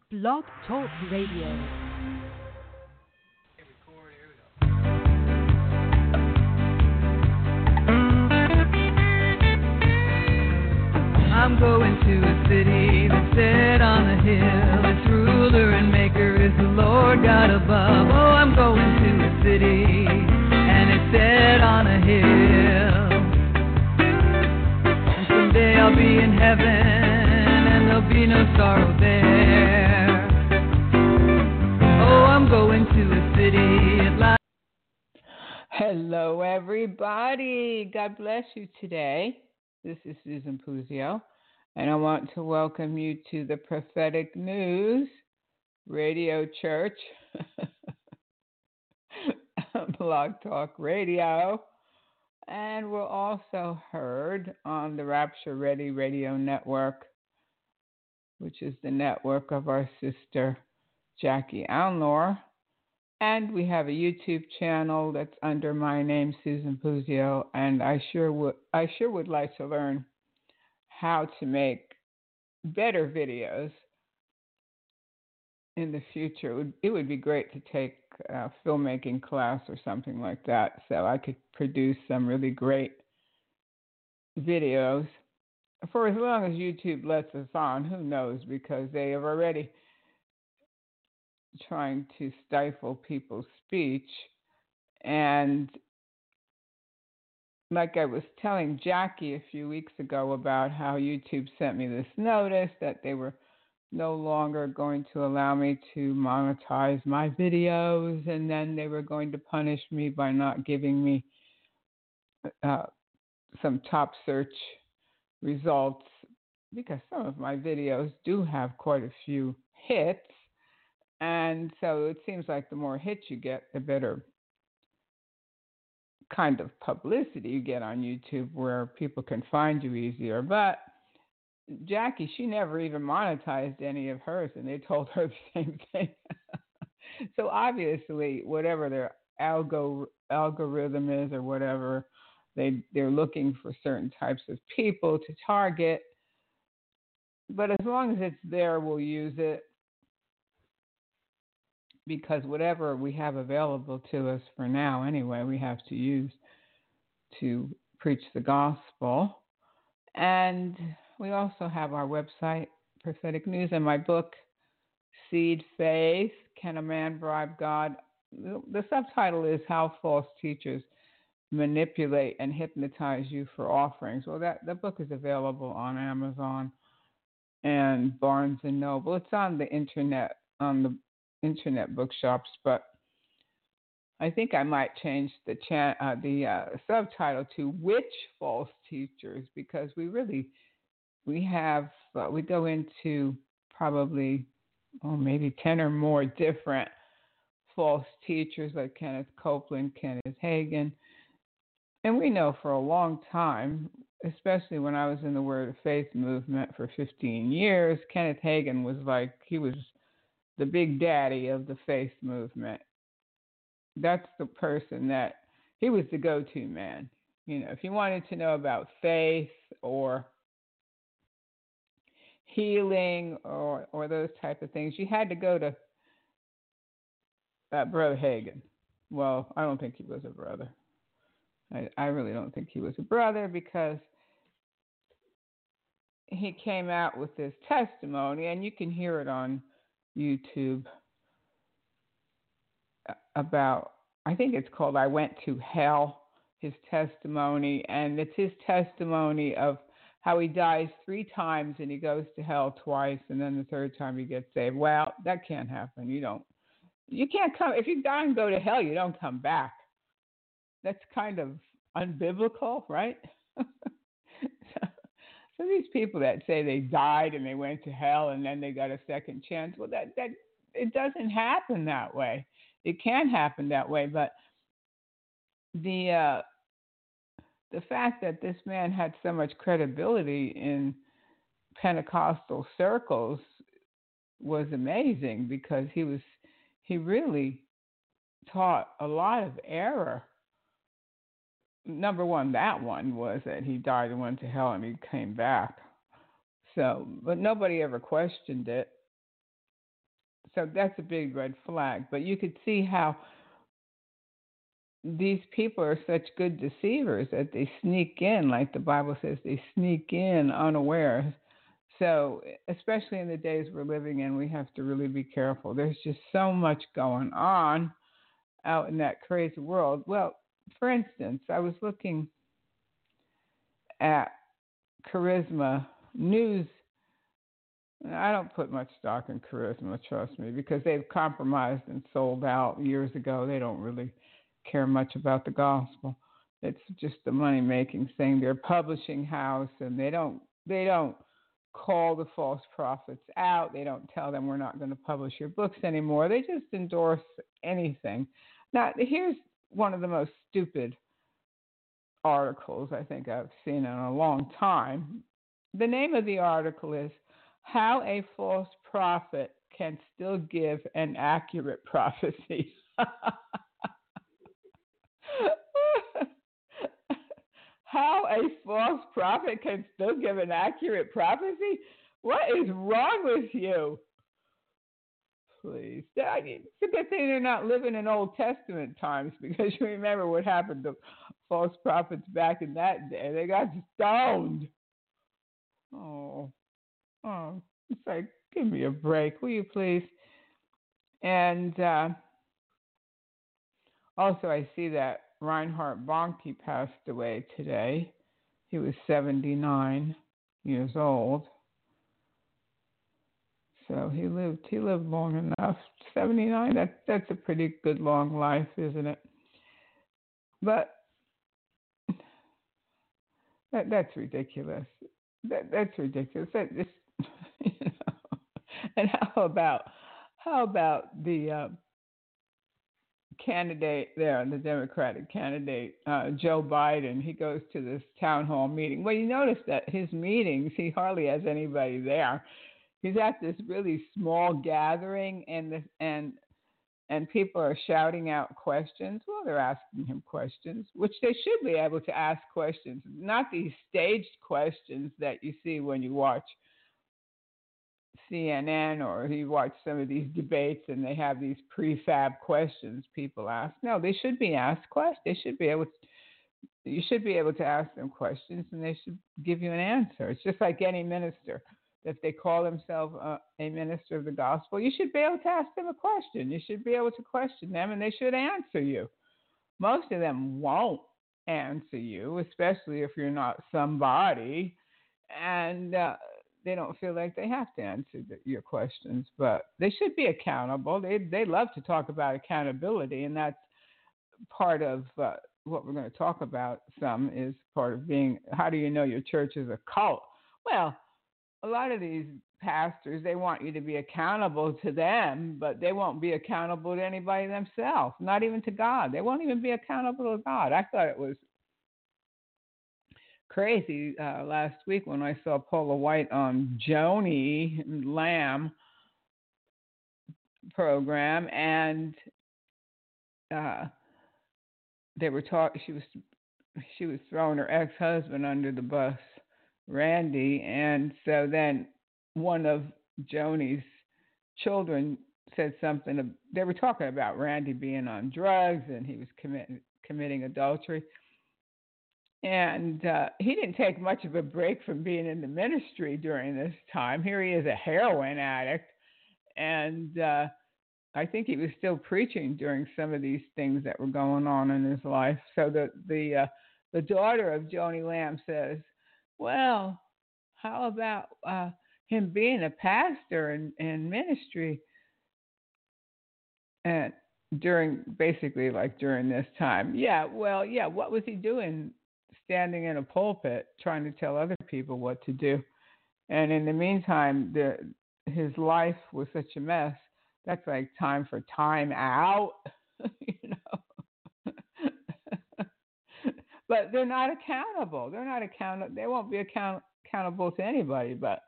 Blog Talk Radio. I'm going to a city that's set on a hill. Its ruler and maker is the Lord God above. Oh, I'm going to a city and it's set on a hill. And someday I'll be in heaven and there'll be no sorrow there. Oh, I'm going to a city at last. Hello, everybody. God bless you today. This is Susan Puzio, and I want to welcome you to the Prophetic News Radio Church, Blog Talk Radio, and we're also heard on the Rapture Ready Radio Network, which is the network of our sister Jackie Alnor. And we have a YouTube channel that's under my name, Susan Puzio, and I sure would like to learn how to make better videos in the future. It would be great to take a filmmaking class or something like that, so I could produce some really great videos for as long as YouTube lets us on. Who knows? Because they have already trying to stifle people's speech. And like I was telling Jackie a few weeks ago about how YouTube sent me this notice that they were no longer going to allow me to monetize my videos, and then they were going to punish me by not giving me some top search results, because some of my videos do have quite a few hits. And so it seems like the more hits you get, the better kind of publicity you get on YouTube, where people can find you easier. But Jackie, she never even monetized any of hers, and they told her the same thing. So obviously, whatever their algorithm is or whatever, they're looking for certain types of people to target. But as long as it's there, we'll use it, because whatever we have available to us for now anyway, we have to use to preach the gospel. And we also have our website, Prophetic News, and my book, Seed Faith, Can a Man Bribe God? The subtitle is How False Teachers Manipulate and Hypnotize You for Offerings. Well, that book is available on Amazon and Barnes & Noble. It's on the internet bookshops, but I think I might change the subtitle to Which False Teachers, because we go into probably maybe 10 or more different false teachers, like Kenneth Copeland, Kenneth Hagin. And we know for a long time, especially when I was in the Word of Faith movement for 15 years, Kenneth Hagin was the big daddy of the faith movement. That's the person he was the go-to man. You know, if you wanted to know about faith or healing or those type of things, you had to go to Brother Hagin. Well, I don't think he was a brother. I really don't think he was a brother, because he came out with this testimony, and you can hear it on YouTube, about, I think it's called I Went to Hell, his testimony. And it's his testimony of how he dies 3 times and he goes to hell twice, and then the third time he gets saved. Well, that can't happen. You can't come, if you die and go to hell, you don't come back. That's kind of unbiblical, right? So these people that say they died and they went to hell and then they got a second chance, well, that it doesn't happen that way. It can happen that way, but the fact that this man had so much credibility in Pentecostal circles was amazing, because he really taught a lot of error. Number one, that one was that he died and went to hell and he came back. So, but nobody ever questioned it. So that's a big red flag. But you could see how these people are such good deceivers that they sneak in, like the Bible says, they sneak in unaware. So, especially in the days we're living in, we have to really be careful. There's just so much going on out in that crazy world. Well, for instance, I was looking at Charisma News. I don't put much stock in Charisma, trust me, because they've compromised and sold out years ago. They don't really care much about the gospel. It's just the money making thing. They're a publishing house, and they don't call the false prophets out. They don't tell them we're not going to publish your books anymore. They just endorse anything. Now, here's one of the most stupid articles I think I've seen in a long time. The name of the article is How a False Prophet Can Still Give an Accurate Prophecy. How a false prophet can still give an accurate prophecy? What is wrong with you? Please. It's a good thing they're not living in Old Testament times, because you remember what happened to false prophets back in that day. They got stoned. Oh, it's like, give me a break, will you please? And also, I see that Reinhard Bonnke passed away today. He was 79 years old. So he lived long enough. 79, that's a pretty good long life, isn't it? But that's ridiculous. That's ridiculous. You know. And how about the candidate there, the Democratic candidate, Joe Biden? He goes to this town hall meeting. Well, you notice that his meetings, he hardly has anybody there. He's at this really small gathering, and people are shouting out questions. Well, they're asking him questions, which they should be able to ask questions, not these staged questions that you see when you watch CNN or you watch some of these debates and they have these prefab questions people ask. No, they should be asked questions. You should be able to ask them questions, and they should give you an answer. It's just like any minister. If they call themselves a minister of the gospel, you should be able to ask them a question. You should be able to question them, and they should answer you. Most of them won't answer you, especially if you're not somebody, and they don't feel like they have to answer your questions. But they should be accountable. They love to talk about accountability, and that's part of what we're going to talk about. Some is part of being, how do you know your church is a cult? Well, a lot of these pastors, they want you to be accountable to them, but they won't be accountable to anybody themselves, not even to God. They won't even be accountable to God. I thought it was crazy last week when I saw Paula White on Joni Lamb program, and they were talking. She was throwing her ex-husband under the bus, Randy, and so then one of Joni's children said something. They were talking about Randy being on drugs and he was committing adultery, and he didn't take much of a break from being in the ministry during this time. Here he is, a heroin addict, and I think he was still preaching during some of these things that were going on in his life. So the daughter of Joni Lamb says, well, how about him being a pastor in ministry and during this time? Yeah, what was he doing standing in a pulpit trying to tell other people what to do? And in the meantime, his life was such a mess. That's like time for time out, you know. But they're not accountable. They won't be accountable to anybody. But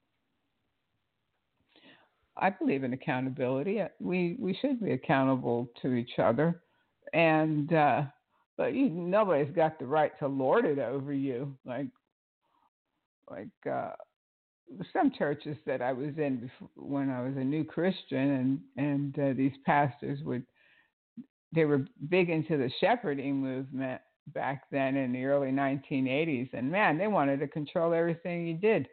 I believe in accountability. We should be accountable to each other, and but nobody's got the right to lord it over you, like some churches that I was in before, when I was a new Christian, and these pastors they were big into the shepherding movement back then in the early 1980s, and man, they wanted to control everything you did.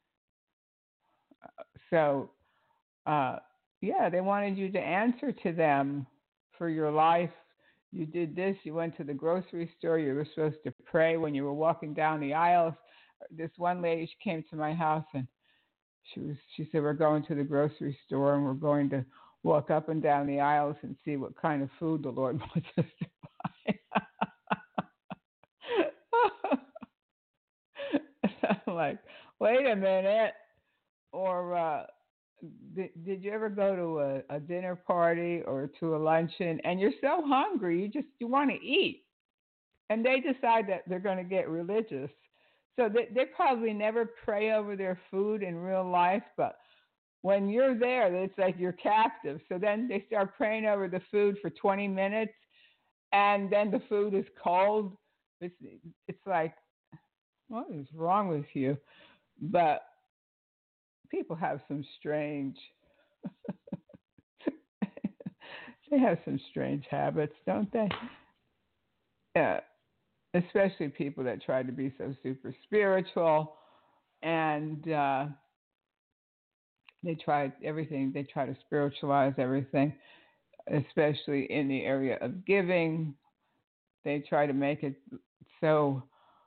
So, yeah, they wanted you to answer to them for your life. You did this. You went to the grocery store. You were supposed to pray when you were walking down the aisles. This one lady, she came to my house and she said, we're going to the grocery store and we're going to walk up and down the aisles and see what kind of food the Lord wants us to buy. I'm like, wait a minute. Or did you ever go to a dinner party or to a luncheon and you're so hungry, you want to eat, and they decide that they're going to get religious. So they probably never pray over their food in real life, but when you're there, it's like you're captive. So then they start praying over the food for 20 minutes, and then the food is cold. It's like, what is wrong with you? But people have some strange they have some strange habits, don't they? Yeah, especially people that try to be so super spiritual, and they try everything. They try to spiritualize everything, especially in the area of giving. They try to make it so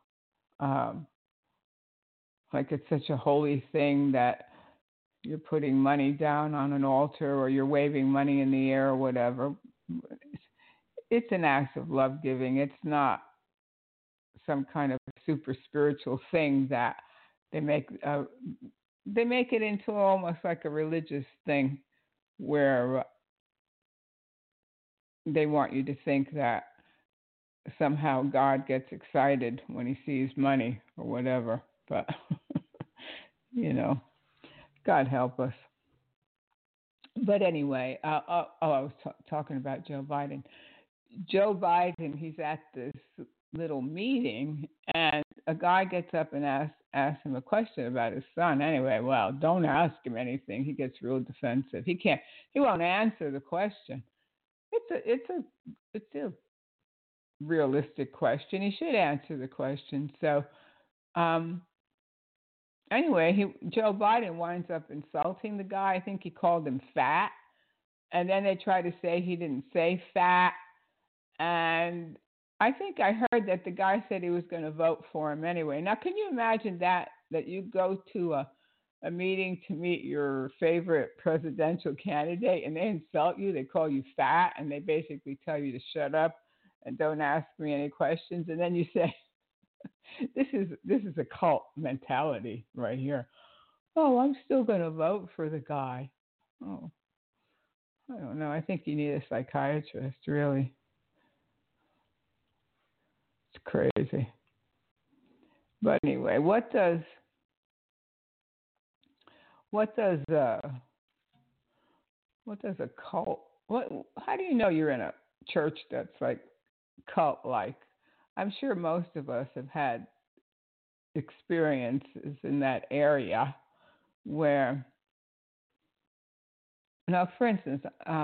like it's such a holy thing that you're putting money down on an altar or you're waving money in the air or whatever. It's an act of love giving. It's not some kind of super spiritual thing that they make it into almost like a religious thing where they want you to think that somehow God gets excited when he sees money or whatever. But, God help us. But anyway, I was talking about Joe Biden. Joe Biden, he's at this little meeting, and a guy gets up and asks him a question about his son. Anyway, well, don't ask him anything. He gets real defensive. He won't answer the question. It's a realistic question. He should answer the question. So, anyway, Joe Biden winds up insulting the guy. I think he called him fat. And then they try to say he didn't say fat. And I think I heard that the guy said he was going to vote for him anyway. Now, can you imagine that you go to a meeting to meet your favorite presidential candidate and they insult you, they call you fat, and they basically tell you to shut up and don't ask me any questions. And then you say, this is a cult mentality right here. Oh, I'm still going to vote for the guy. Oh, I don't know. I think you need a psychiatrist, really. It's crazy. But anyway, what does a cult? How do you know you're in a church that's like cult-like? I'm sure most of us have had experiences in that area where, now, for instance,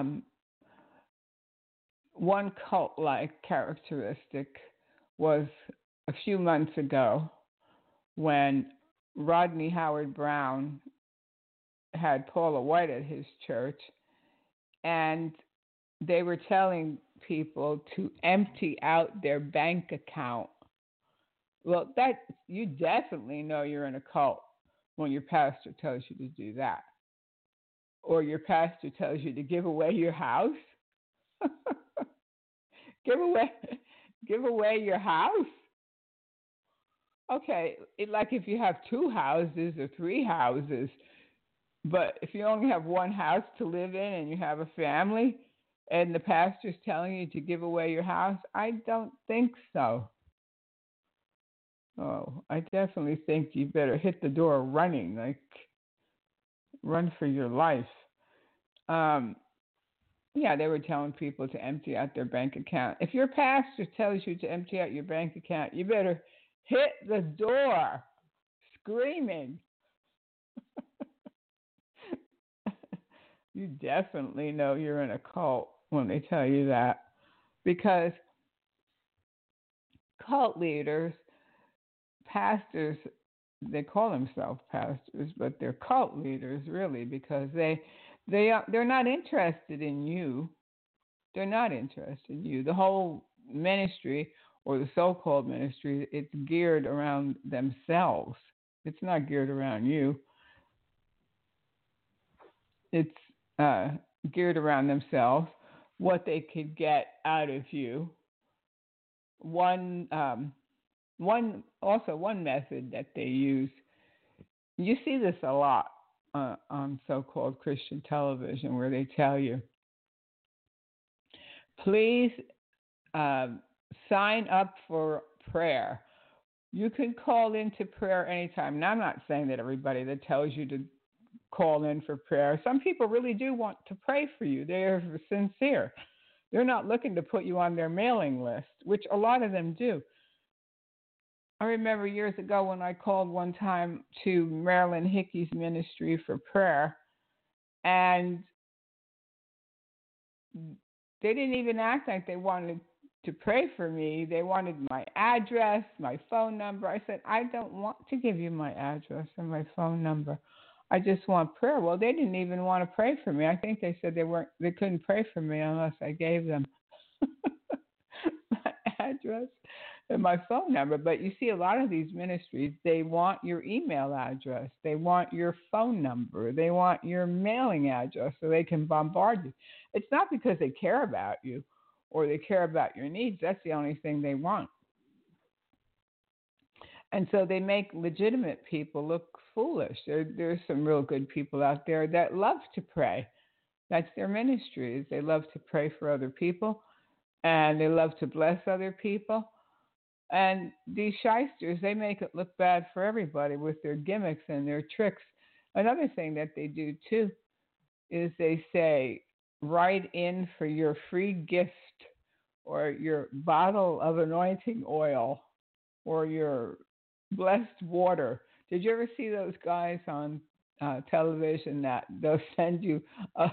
one cult-like characteristic was a few months ago when Rodney Howard-Browne had Paula White at his church, and they were telling people to empty out their bank account. Well, that you definitely know you're in a cult when your pastor tells you to do that, or your pastor tells you to give away your house. Give away your house. Okay, like if you have 2 houses or 3 houses, but if you only have 1 house to live in and you have a family, and the pastor's telling you to give away your house, I don't think so. Oh, I definitely think you better hit the door running, like run for your life. Yeah, they were telling people to empty out their bank account. If your pastor tells you to empty out your bank account, you better hit the door screaming. You definitely know you're in a cult when they tell you that, because cult leaders, pastors, they call themselves pastors, but they're cult leaders really, because they're not interested in you. They're not interested in you. The whole ministry, or the so-called ministry, it's geared around themselves. It's not geared around you. It's geared around themselves, what they could get out of you. One one method that they use. You see this a lot on so-called Christian television, where they tell you, please sign up for prayer. You can call into prayer anytime. Now, I'm not saying that everybody that tells you to call in for prayer. Some people really do want to pray for you. They're sincere. They're not looking to put you on their mailing list, which a lot of them do. I remember years ago when I called one time to Marilyn Hickey's ministry for prayer, and they didn't even act like they wanted to pray for me. They wanted my address, my phone number. I said, I don't want to give you my address or my phone number. I just want prayer. Well, they didn't even want to pray for me. I think they said they couldn't pray for me unless I gave them my address and my phone number. But you see, a lot of these ministries, they want your email address. They want your phone number. They want your mailing address so they can bombard you. It's not because they care about you or they care about your needs. That's the only thing they want. And so they make legitimate people look foolish. There's some real good people out there that love to pray. That's their ministry. Is they love to pray for other people, and they love to bless other people. And these shysters, they make it look bad for everybody with their gimmicks and their tricks. Another thing that they do too is they say, write in for your free gift or your bottle of anointing oil or your blessed water. Did you ever see those guys on television that they'll send you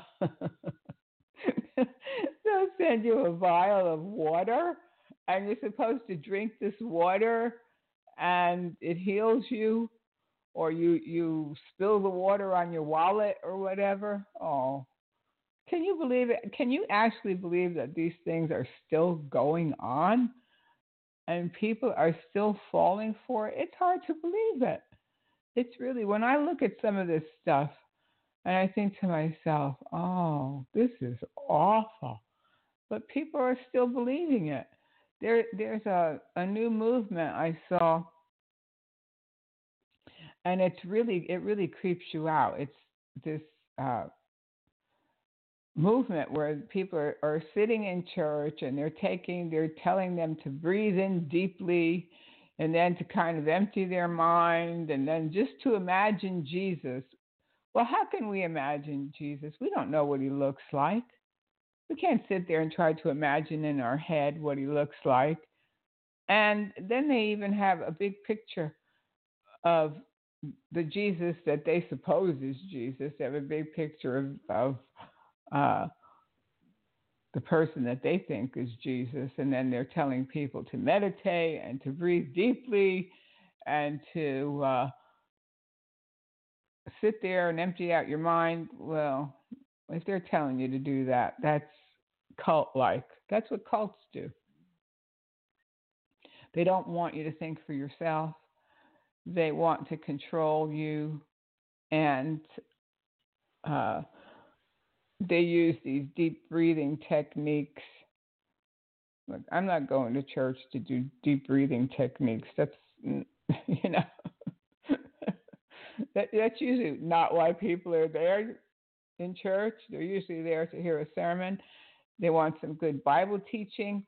they'll send you a vial of water, and you're supposed to drink this water and it heals you, or you spill the water on your wallet or whatever? Oh, can you believe it? Can you actually believe that these things are still going on and people are still falling for it? It's hard to believe it. It's really, when I look at some of this stuff and I think to myself, oh, this is awful. But people are still believing it. There's a new movement I saw, and it really creeps you out. It's this movement where people are sitting in church and they're telling them to breathe in deeply and then to kind of empty their mind and then just to imagine Jesus. Well, how can we imagine Jesus? We don't know what he looks like. We can't sit there and try to imagine in our head what he looks like. And then they even have a big picture of the Jesus that they suppose is Jesus. They have a big picture of the person that they think is Jesus, and then they're telling people to meditate and to breathe deeply and to sit there and empty out your mind. Well, if they're telling you to do that, that's cult-like. That's what cults do. They don't want you to think for yourself. They want to control you, and they use these deep breathing techniques. Look, I'm not going to church to do deep breathing techniques. That's, that's usually not why people are there in church. They're usually there to hear a sermon. They want some good Bible teaching.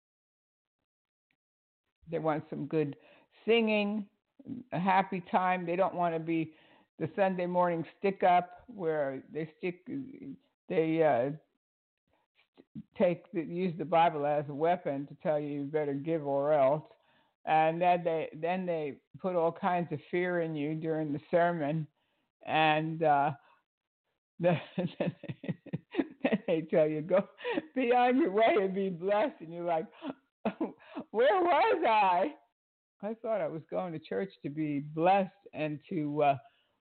They want some good singing, a happy time. They don't want to be the Sunday morning stick up where they use the Bible as a weapon to tell you better give or else, and then they put all kinds of fear in you during the sermon, and then they tell you, go be on your way and be blessed. And you're like, where was I? I thought I was going to church to be blessed and to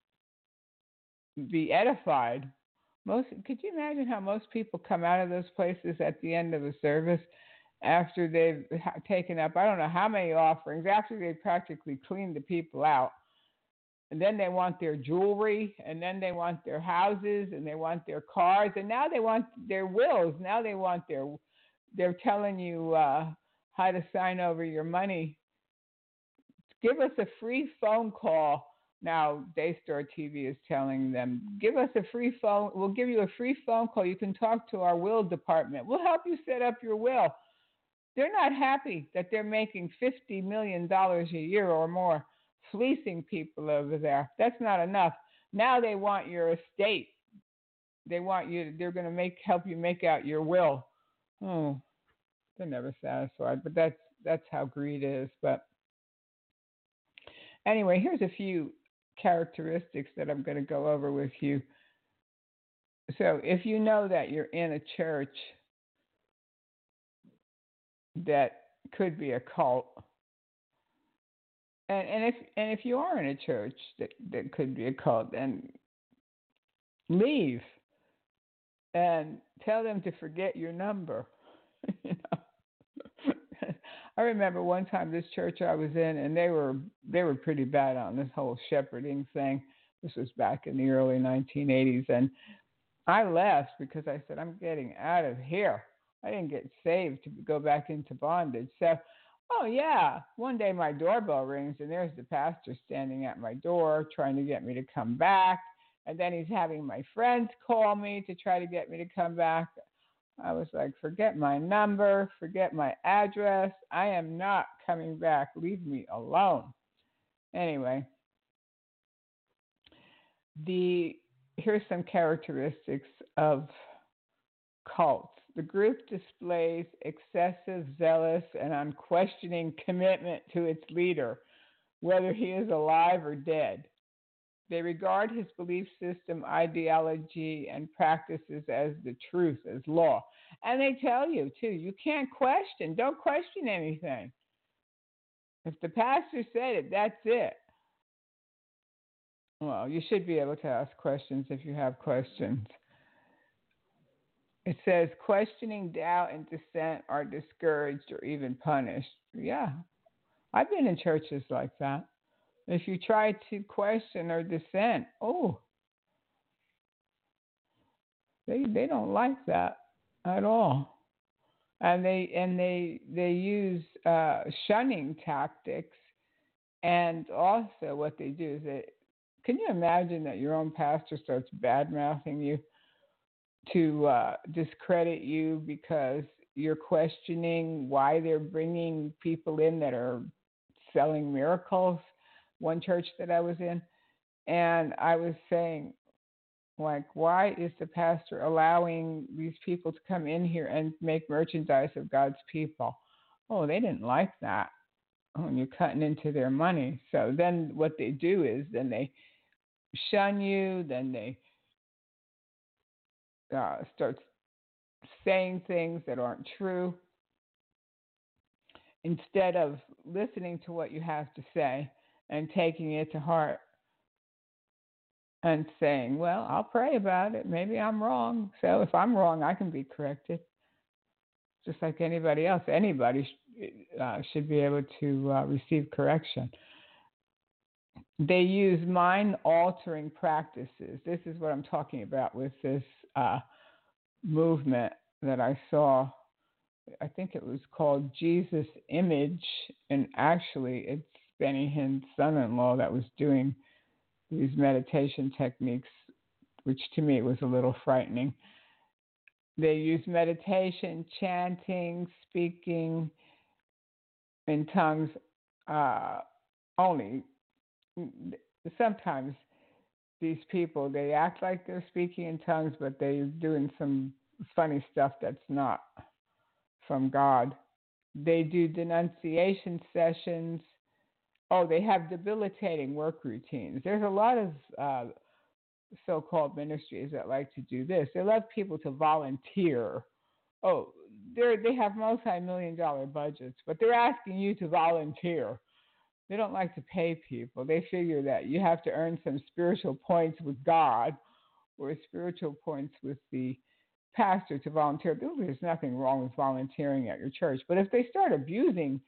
be edified. Could you imagine how most people come out of those places at the end of the service after they've taken up, I don't know how many offerings, after they've practically cleaned the people out? And then they want their jewelry, and then they want their houses, and they want their cars, and now they want their wills. Now they want they're telling you how to sign over your money. Give us a free phone call. Now, Daystar TV is telling them, give us a free phone. We'll give you a free phone call. You can talk to our will department. We'll help you set up your will. They're not happy that they're making $50 million a year or more fleecing people over there. That's not enough. Now they want your estate. They want you. They're going to help you make out your will. Oh, they're never satisfied. But that's how greed is. But anyway, here's a few characteristics that I'm going to go over with you. So if you know that you're in a church that could be a cult, and if you are in a church that could be a cult, then leave and tell them to forget your number. You know? I remember one time this church I was in, and they were pretty bad on this whole shepherding thing. This was back in the early 1980s, and I left because I said, I'm getting out of here. I didn't get saved to go back into bondage. So, oh yeah, one day my doorbell rings, and there's the pastor standing at my door trying to get me to come back. And then he's having my friends call me to try to get me to come back. I was like, forget my number, forget my address. I am not coming back. Leave me alone. Anyway, here's some characteristics of cults. The group displays excessive, zealous, and unquestioning commitment to its leader, whether he is alive or dead. They regard his belief system, ideology, and practices as the truth, as law. And they tell you, too, you can't question. Don't question anything. If the pastor said it, that's it. Well, you should be able to ask questions if you have questions. It says questioning, doubt, and dissent are discouraged or even punished. Yeah, I've been in churches like that. If you try to question or dissent, they don't like that at all, and they use shunning tactics, and also what they do is can you imagine that your own pastor starts bad mouthing you to discredit you because you're questioning why they're bringing people in that are selling miracles? One church that I was in, and I was saying, like, why is the pastor allowing these people to come in here and make merchandise of God's people? Oh, they didn't like that. Oh, and you're cutting into their money. So then what they do is then they shun you, then they start saying things that aren't true instead of listening to what you have to say and taking it to heart and saying, well, I'll pray about it. Maybe I'm wrong. So if I'm wrong, I can be corrected. Just like anybody else. Anybody should be able to receive correction. They use mind-altering practices. This is what I'm talking about with this movement that I saw. I think it was called Jesus Image, and actually it's Benny Hinn's son-in-law that was doing these meditation techniques, which to me was a little frightening. They use meditation, chanting, speaking in tongues only. Sometimes these people, they act like they're speaking in tongues, but they're doing some funny stuff that's not from God. They do denunciation sessions. Oh, they have debilitating work routines. There's a lot of so-called ministries that like to do this. They love people to volunteer. Oh, they have multi-million-dollar budgets, but they're asking you to volunteer. They don't like to pay people. They figure that you have to earn some spiritual points with God or spiritual points with the pastor to volunteer. There's nothing wrong with volunteering at your church, but if they start abusing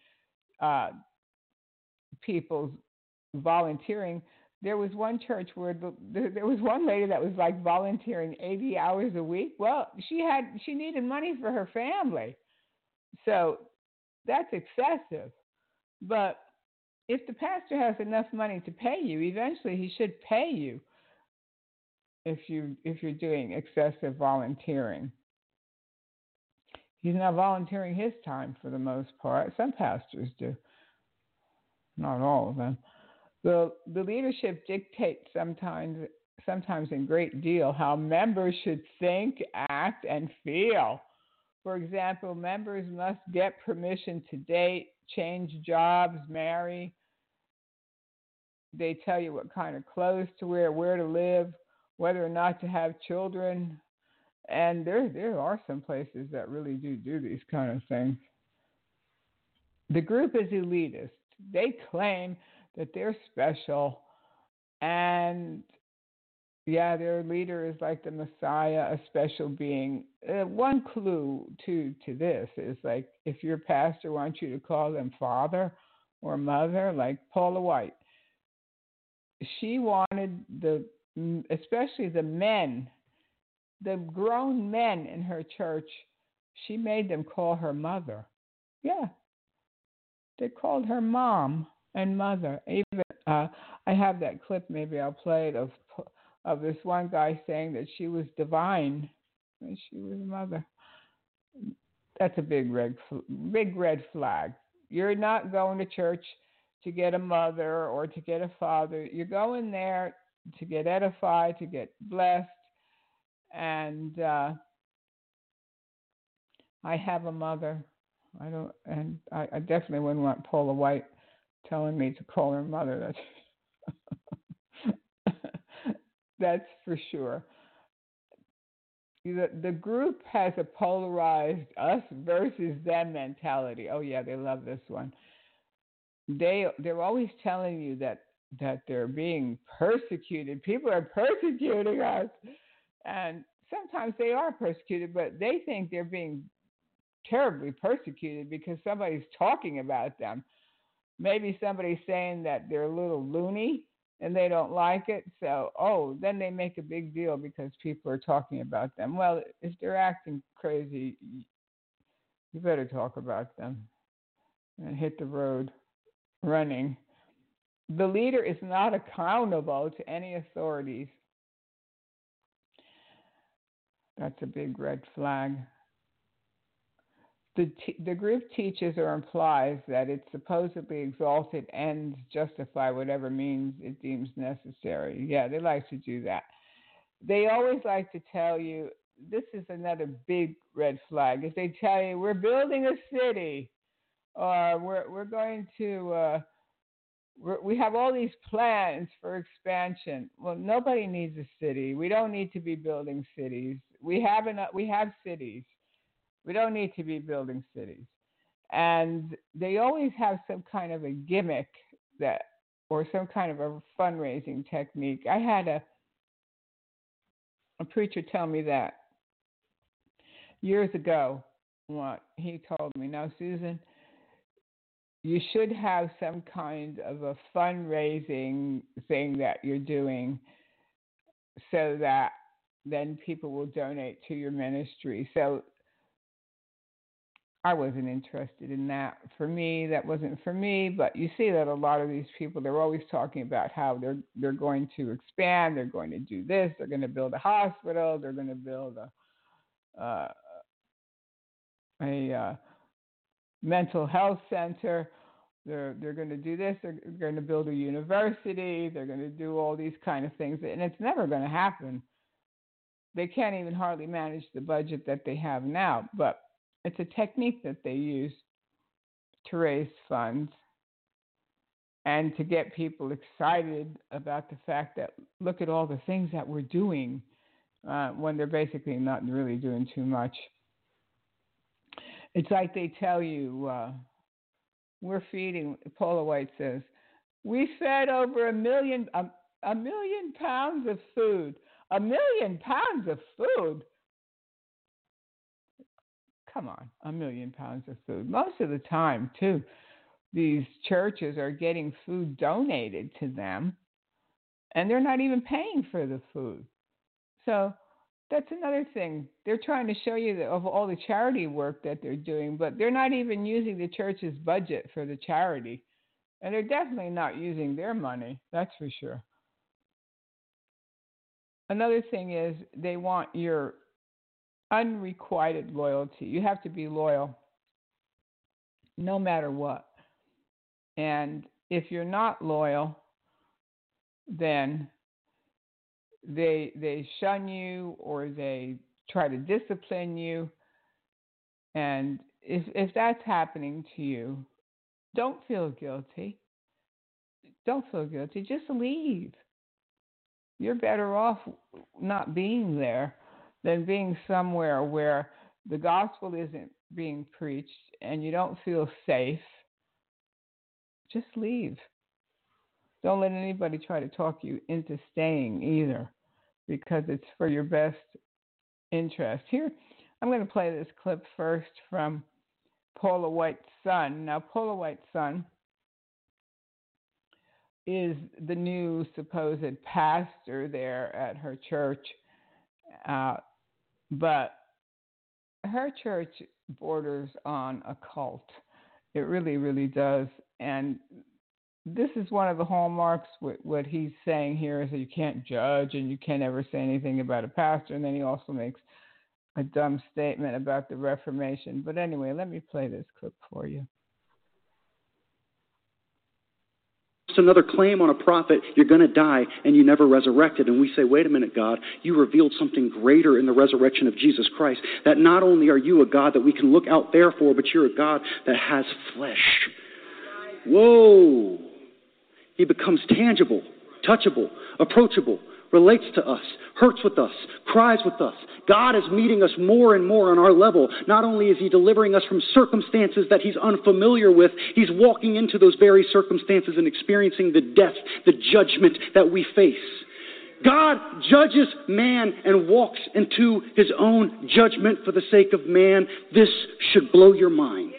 people's volunteering, there was one church where there was one lady that was like volunteering 80 hours a week. Well, she needed money for her family, so that's excessive. But if the pastor has enough money to pay you, eventually he should pay you if you're doing excessive volunteering. He's not volunteering his time for the most part. Some pastors do, not all of them. The leadership dictates sometimes in great deal how members should think, act, and feel. For example, members must get permission to date, change jobs, marry. They tell you what kind of clothes to wear, where to live, whether or not to have children. And there are some places that really do these kind of things. The group is elitist. They claim that they're special, and their leader is like the Messiah, a special being. One clue to this is like if your pastor wants you to call them father or mother, like Paula White. She wanted especially the men, the grown men in her church, she made them call her mother. Yeah, they called her mom and mother. Even I have that clip. Maybe I'll play it of this one guy saying that she was divine and she was mother. That's a big red flag. You're not going to church to get a mother or to get a father. You're going there to get edified, to get blessed. And I have a mother. I definitely wouldn't want Paula White telling me to call her mother. That's for sure. The group has a polarized us versus them mentality. Oh yeah, they love this one. They're always telling you that they're being persecuted. People are persecuting us, and sometimes they are persecuted, but they think they're being terribly persecuted because somebody's talking about them. Maybe somebody's saying that they're a little loony and they don't like it. So, then they make a big deal because people are talking about them. Well, if they're acting crazy, you better talk about them and hit the road running. The leader is not accountable to any authorities. That's a big red flag. The group teaches or implies that its supposedly exalted ends justify whatever means it deems necessary. Yeah, they like to do that. They always like to tell you, this is another big red flag. If they tell you, we're building a city, or we're going to, we have all these plans for expansion. Well, nobody needs a city. We don't need to be building cities. We have cities. We don't need to be building cities. And they always have some kind of a gimmick or some kind of a fundraising technique. I had a preacher tell me that years ago. What he told me, now, Susan, you should have some kind of a fundraising thing that you're doing so that then people will donate to your ministry. So I wasn't interested in that. For me, that wasn't for me. But you see that a lot of these people, they're always talking about how they're going to expand, they're going to do this, they're going to build a hospital, they're going to build a mental health center, they're going to do this, they're going to build a university, they're going to do all these kind of things, and it's never going to happen. They can't even hardly manage the budget that they have now, but it's a technique that they use to raise funds. and to get people excited about the fact that look at all the things that we're doing when they're basically not really doing too much. It's like they tell you, we're feeding, Paula White says, we fed over a million pounds of food. 1 million pounds of food? Come on, 1 million pounds of food. Most of the time, too, these churches are getting food donated to them, and they're not even paying for the food. So that's another thing. They're trying to show you of all the charity work that they're doing, but they're not even using the church's budget for the charity. And they're definitely not using their money, that's for sure. Another thing is they want your unrequited loyalty. You have to be loyal no matter what. And if you're not loyal, then they shun you or they try to discipline you. And if that's happening to you, don't feel guilty. Don't feel guilty. Just leave. You're better off not being there than being somewhere where the gospel isn't being preached and you don't feel safe. Just leave. Don't let anybody try to talk you into staying either, because it's for your best interest. Here, I'm going to play this clip first from Paula White's son. Now, Paula White's son is the new supposed pastor there at her church, but her church borders on a cult. It really, really does. And this is one of the hallmarks. What he's saying here is that you can't judge and you can't ever say anything about a pastor. And then he also makes a dumb statement about the Reformation. But anyway, let me play this clip for you. It's another claim on a prophet, you're going to die, and you never resurrected. And we say, wait a minute, God, you revealed something greater in the resurrection of Jesus Christ, that not only are you a God that we can look out there for, but you're a God that has flesh. Whoa. He becomes tangible, touchable, approachable, relates to us, hurts with us, cries with us. God is meeting us more and more on our level. Not only is he delivering us from circumstances that he's unfamiliar with, he's walking into those very circumstances and experiencing the death, the judgment that we face. God judges man and walks into his own judgment for the sake of man. This should blow your mind.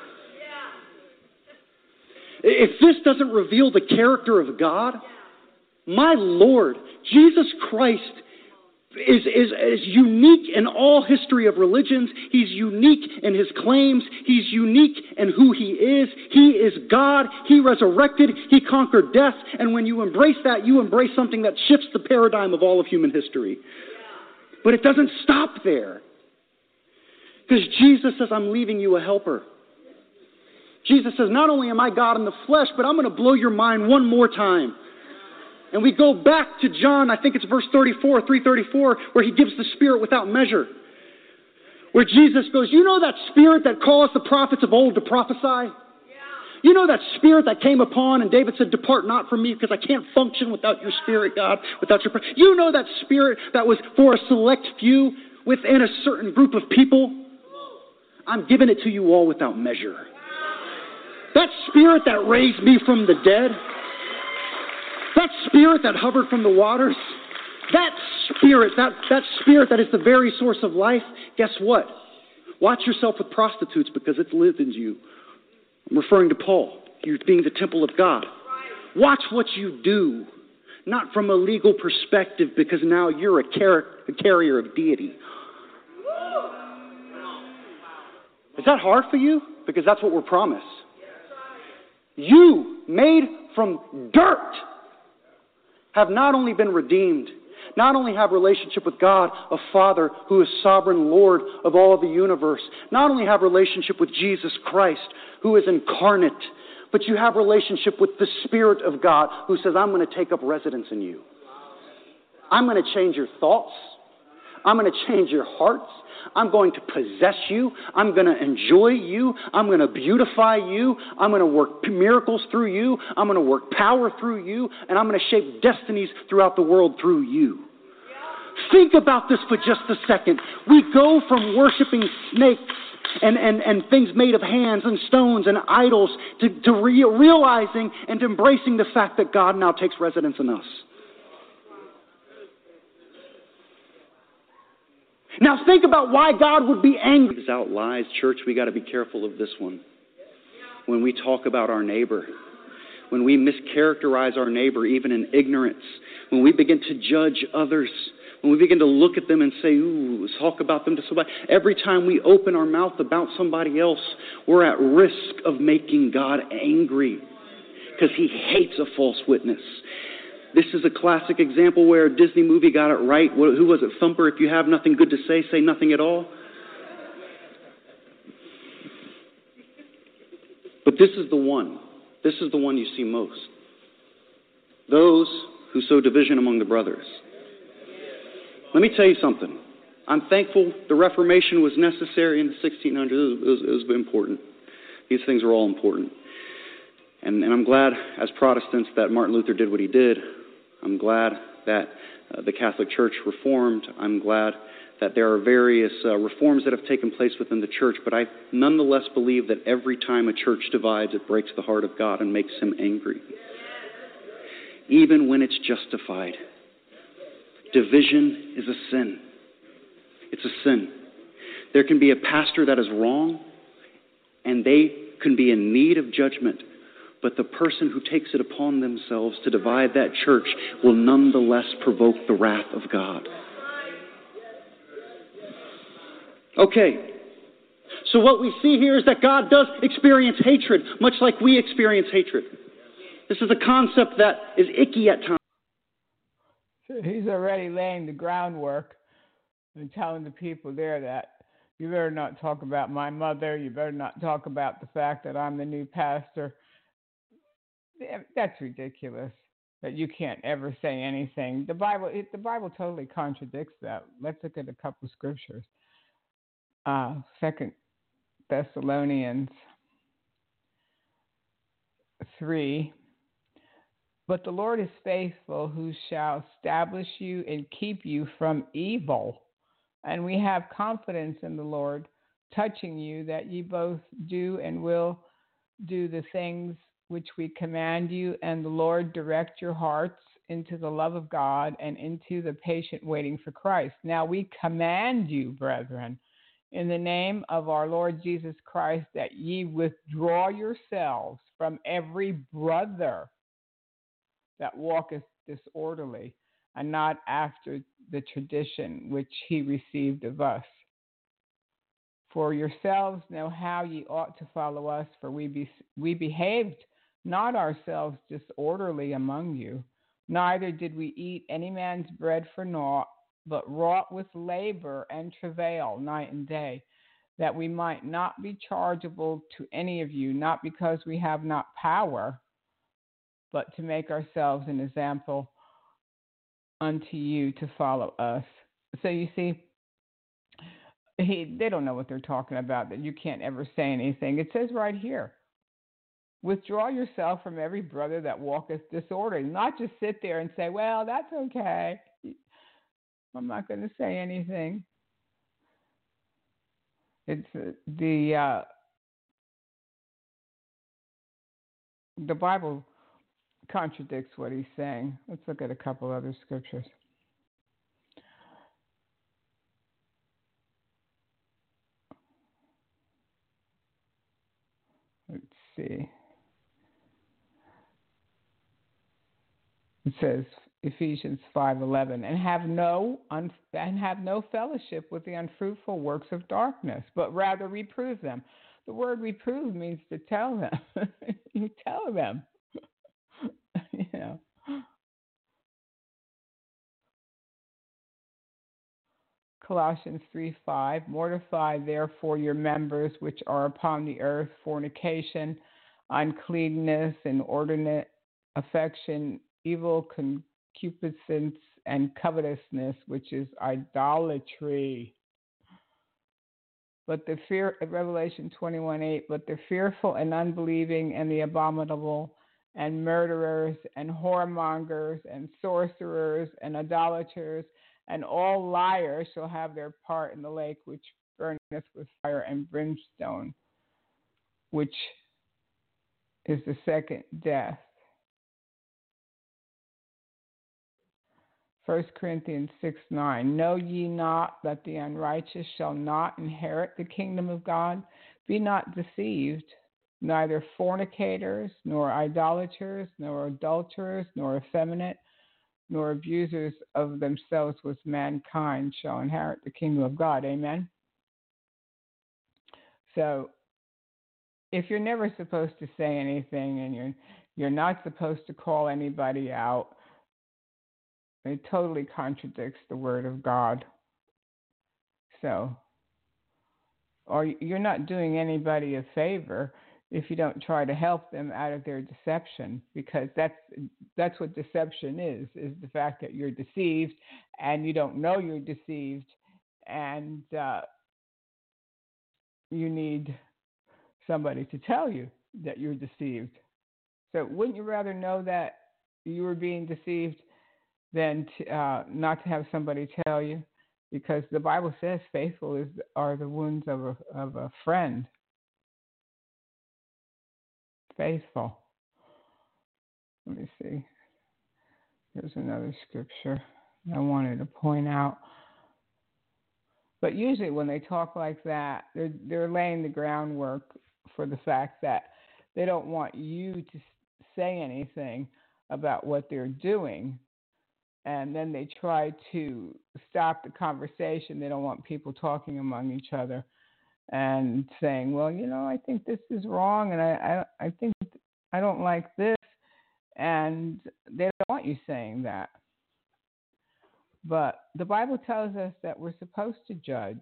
If this doesn't reveal the character of God, my Lord, Jesus Christ is unique in all history of religions. He's unique in his claims. He's unique in who he is. He is God. He resurrected. He conquered death. And when you embrace that, you embrace something that shifts the paradigm of all of human history. But it doesn't stop there. Because Jesus says, I'm leaving you a helper. Jesus says, not only am I God in the flesh, but I'm going to blow your mind one more time. And we go back to John, I think it's verse 334, where he gives the Spirit without measure. Where Jesus goes, you know that Spirit that caused the prophets of old to prophesy? Yeah. You know that Spirit that came upon, and David said, depart not from me, because I can't function without your Spirit, God, without your presence. You know that Spirit that was for a select few within a certain group of people? I'm giving it to you all without measure. That Spirit that raised me from the dead, that Spirit that hovered from the waters, that Spirit that is the very source of life, guess what? Watch yourself with prostitutes because it's lived in you. I'm referring to Paul. You're being the temple of God. Watch what you do, not from a legal perspective, because now you're a carrier of deity. Is that hard for you? Because that's what we're promised. You, made from dirt, have not only been redeemed, not only have relationship with God, a Father who is sovereign Lord of all the universe, not only have relationship with Jesus Christ, who is incarnate, but you have relationship with the Spirit of God, who says, I'm going to take up residence in you. I'm going to change your thoughts. I'm going to change your hearts. I'm going to possess you. I'm going to enjoy you. I'm going to beautify you. I'm going to work miracles through you. I'm going to work power through you. And I'm going to shape destinies throughout the world through you. Think about this for just a second. We go from worshiping snakes and things made of hands and stones and idols to realizing and embracing the fact that God now takes residence in us. Now think about why God would be angry. Out lies, church, we got to be careful of this one. When we talk about our neighbor, when we mischaracterize our neighbor, even in ignorance, when we begin to judge others, when we begin to look at them and say, ooh, talk about them to somebody. Every time we open our mouth about somebody else, we're at risk of making God angry because he hates a false witness. This is a classic example where a Disney movie got it right. Who was it? Thumper, if you have nothing good to say nothing at all. But this is the one. This is the one you see most. Those who sow division among the brothers. Let me tell you something. I'm thankful the Reformation was necessary in the 1600s. It was important. These things are all important. And I'm glad, as Protestants, that Martin Luther did what he did. I'm glad that the Catholic Church reformed. I'm glad that there are various reforms that have taken place within the church. But I nonetheless believe that every time a church divides, it breaks the heart of God and makes him angry. Even when it's justified. Division is a sin. It's a sin. There can be a pastor that is wrong, and they can be in need of judgment, but the person who takes it upon themselves to divide that church will nonetheless provoke the wrath of God. Okay, so what we see here is that God does experience hatred, much like we experience hatred. This is a concept that is icky at times. He's already laying the groundwork and telling the people there that you better not talk about my mother. You better not talk about the fact that I'm the new pastor. That's ridiculous that you can't ever say anything. The Bible totally contradicts that. Let's look at a couple scriptures. 2 Thessalonians 3. But the Lord is faithful, who shall establish you and keep you from evil. And we have confidence in the Lord, touching you, that ye both do and will do the things which we command you, and the Lord direct your hearts into the love of God and into the patient waiting for Christ. Now we command you, brethren, in the name of our Lord Jesus Christ, that ye withdraw yourselves from every brother that walketh disorderly, and not after the tradition which he received of us. For yourselves know how ye ought to follow us, for we behaved not ourselves disorderly among you, neither did we eat any man's bread for naught, but wrought with labor and travail night and day, that we might not be chargeable to any of you, not because we have not power, but to make ourselves an example unto you to follow us. So you see, they don't know what they're talking about, that you can't ever say anything. It says right here, withdraw yourself from every brother that walketh disorderly. Not just sit there and say, well, that's okay. I'm not going to say anything. It's the Bible contradicts what he's saying. Let's look at a couple other scriptures. Let's see. It says Ephesians 5:11, and have no fellowship with the unfruitful works of darkness, but rather reprove them. The word reprove means to tell them. You tell them. You know. Colossians 3:5, mortify therefore your members which are upon the earth, fornication, uncleanness, inordinate affection, evil concupiscence, and covetousness, which is idolatry. But the fear, Revelation 21:8, but the fearful and unbelieving and the abominable and murderers and whoremongers and sorcerers and idolaters and all liars shall have their part in the lake which burneth with fire and brimstone, which is the second death. 1 Corinthians 6:9. Know ye not that the unrighteous shall not inherit the kingdom of God? Be not deceived, neither fornicators, nor idolaters, nor adulterers, nor effeminate, nor abusers of themselves with mankind shall inherit the kingdom of God. Amen? So, if you're never supposed to say anything and you're not supposed to call anybody out, it totally contradicts the word of God. So, or you're not doing anybody a favor if you don't try to help them out of their deception, because that's what deception is the fact that you're deceived and you don't know you're deceived, and you need somebody to tell you that you're deceived. So wouldn't you rather know that you were being deceived than not to have somebody tell you? Because the Bible says faithful are the wounds of a friend. Faithful. Let me see. Here's another scripture I wanted to point out. But usually when they talk like that, they're laying the groundwork for the fact that they don't want you to say anything about what they're doing. And then they try to stop the conversation. They don't want people talking among each other and saying, well, I think this is wrong, and I think I don't like this. And they don't want you saying that. But the Bible tells us that we're supposed to judge.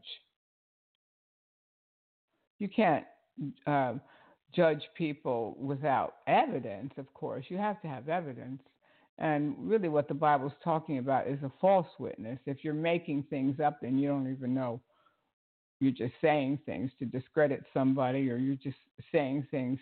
You can't judge people without evidence, of course. You have to have evidence. And really what the Bible is talking about is a false witness. If you're making things up and you don't even know, you're just saying things to discredit somebody, or you're just saying things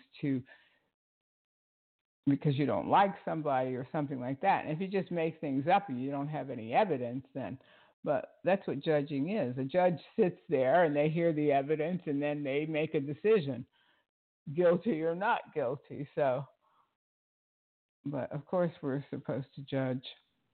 because you don't like somebody or something like that. And if you just make things up and you don't have any evidence, then, but that's what judging is. A judge sits there and they hear the evidence and then they make a decision, guilty or not guilty. So, but of course we're supposed to judge.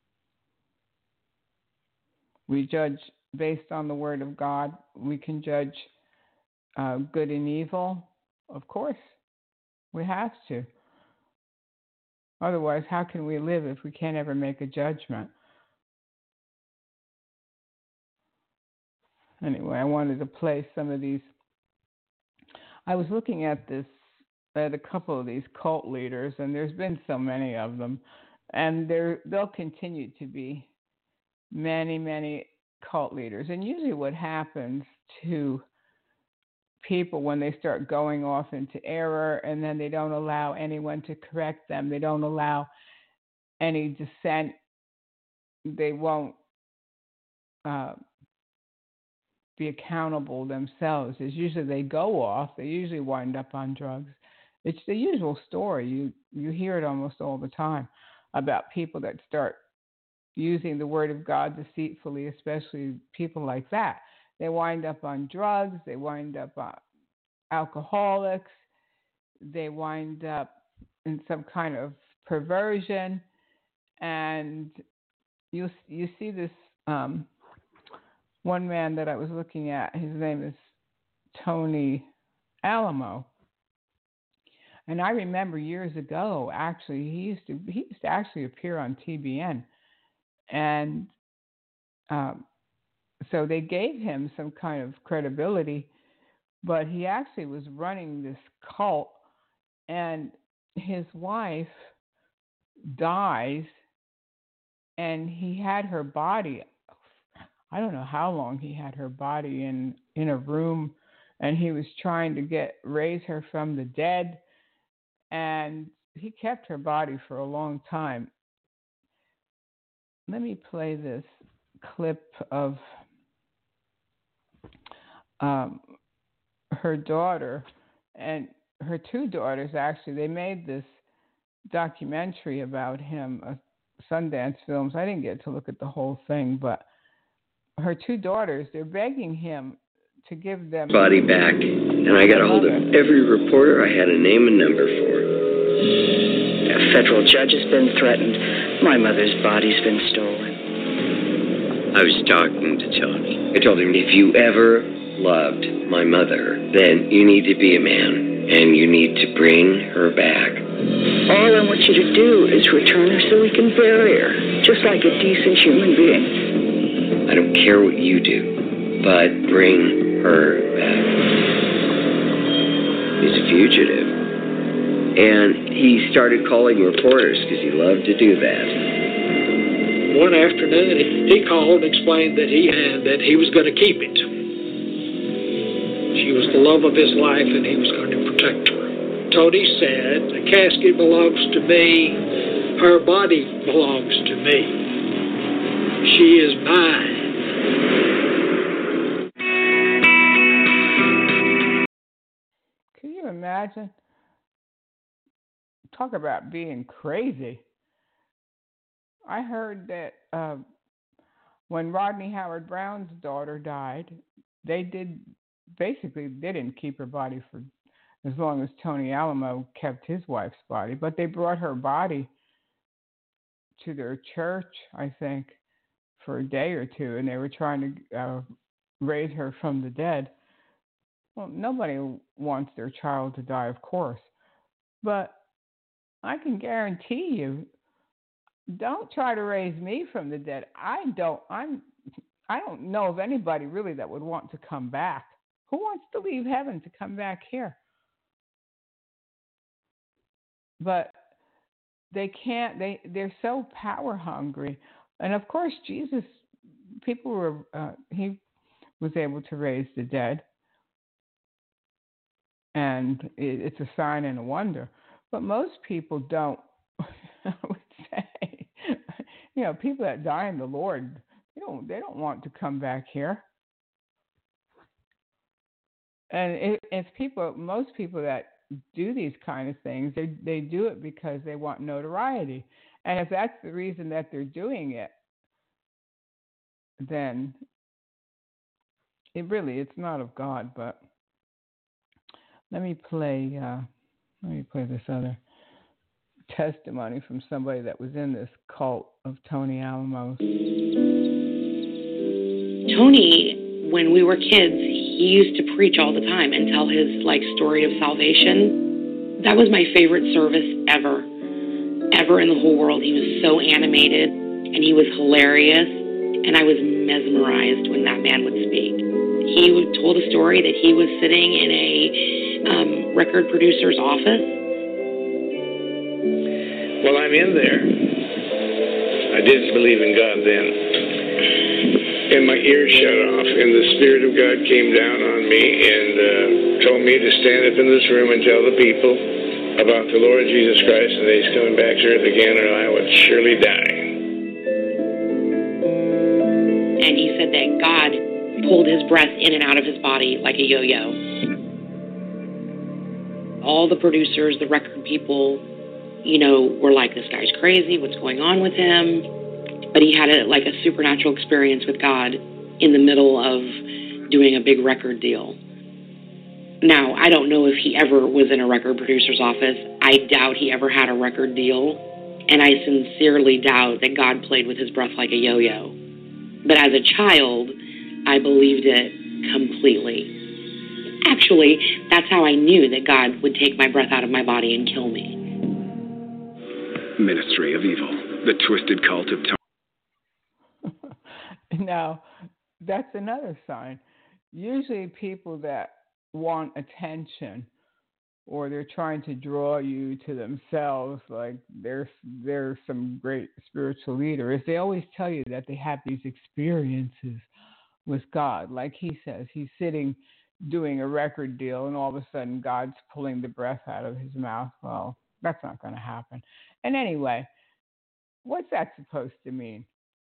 We judge based on the word of God. We can judge good and evil. Of course, we have to. Otherwise, how can we live if we can't ever make a judgment? Anyway, I wanted to play some of these. I was looking at a couple of these cult leaders, and there's been so many of them, and they'll continue to be many, many cult leaders. And usually what happens to people when they start going off into error and then they don't allow anyone to correct them, they don't allow any dissent, they won't be accountable themselves, is usually they go off, they usually wind up on drugs. It's the usual story. You hear it almost all the time about people that start using the word of God deceitfully, especially people like that. They wind up on drugs, they wind up alcoholics, they wind up in some kind of perversion, and you see this one man that I was looking at, his name is Tony Alamo. And I remember years ago, actually, he used to actually appear on TBN. And so they gave him some kind of credibility, but he actually was running this cult, and his wife dies, and he had her body, I don't know how long he had her body in a room, and he was trying to raise her from the dead, and he kept her body for a long time. let me play this clip of her daughter and her two daughters. Actually, they made this documentary about him, Sundance Films. I didn't get to look at the whole thing, but her two daughters, they're begging him to give them body back, and I got a hold of every reporter I had a name and number for. A federal judge has been threatened. My mother's body's been stolen. I was talking to Tony. I told him, if you ever loved my mother, then you need to be a man, and you need to bring her back. All I want you to do is return her so we can bury her, just like a decent human being. I don't care what you do, but bring her back. He's a fugitive. And he started calling reporters because he loved to do that. One afternoon, he called and explained that he was going to keep it. She was the love of his life, and he was going to protect her. Tony said, the casket belongs to me, her body belongs to me. She is mine. Can you imagine? Talk about being crazy. I heard that when Rodney Howard Brown's daughter died, they didn't keep her body for as long as Tony Alamo kept his wife's body, but they brought her body to their church, I think, for a day or two, and they were trying to raise her from the dead. Well, nobody wants their child to die, of course, but I can guarantee you, don't try to raise me from the dead. I don't know of anybody really that would want to come back. Who wants to leave heaven to come back here? But they can't. They're so power hungry, and of course, Jesus. People were. He was able to raise the dead, and it's a sign and a wonder. But most people don't. I would say, people that die in the Lord, they don't want to come back here. And most people that do these kind of things, they do it because they want notoriety. And if that's the reason that they're doing it, then it's not of God. But let me play this other testimony from somebody that was in this cult of Tony Alamo. Tony, when we were kids, he used to preach all the time and tell his story of salvation. That was my favorite service ever in the whole world. He was so animated and he was hilarious, and I was mesmerized when that man would speak. He told a story that he was sitting in a record producer's office. Well, I'm in there. I didn't believe in God then. And my ears shut off, and the Spirit of God came down on me and told me to stand up in this room and tell the people about the Lord Jesus Christ, and that He's coming back to earth again, or I would surely die. And he said that God pulled his breath in and out of his body like a yo-yo. All the producers, the record people, were like, this guy's crazy, what's going on with him? But he had a supernatural experience with God in the middle of doing a big record deal. Now, I don't know if he ever was in a record producer's office. I doubt he ever had a record deal. And I sincerely doubt that God played with his breath like a yo-yo. But as a child, I believed it completely. Actually, that's how I knew that God would take my breath out of my body and kill me. Ministry of Evil, the twisted cult of Tony. Now, that's another sign. Usually people that want attention, or they're trying to draw you to themselves, like they're some great spiritual leader, is they always tell you that they have these experiences with God. Like he says, he's sitting doing a record deal, and all of a sudden God's pulling the breath out of his mouth. Well, that's not going to happen. And anyway, what's that supposed to mean?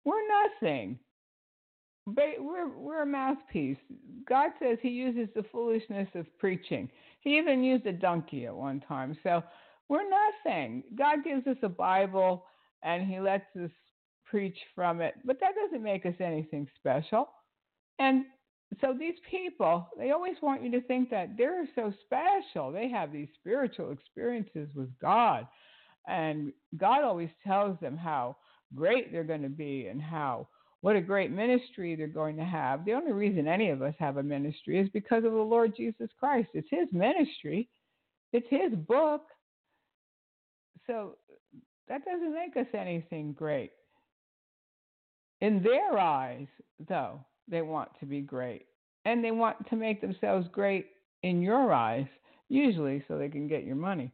We're nothing. We're a mouthpiece. God says he uses the foolishness of preaching. He even used a donkey at one time. So we're nothing. God gives us a Bible and he lets us preach from it. But that doesn't make us anything special. And so these people, they always want you to think that they're so special. They have these spiritual experiences with God. And God always tells them how great they're going to be and what a great ministry they're going to have. The only reason any of us have a ministry is because of the Lord Jesus Christ. It's his ministry. It's his book. So that doesn't make us anything great. In their eyes, though, they want to be great. And they want to make themselves great in your eyes, usually so they can get your money.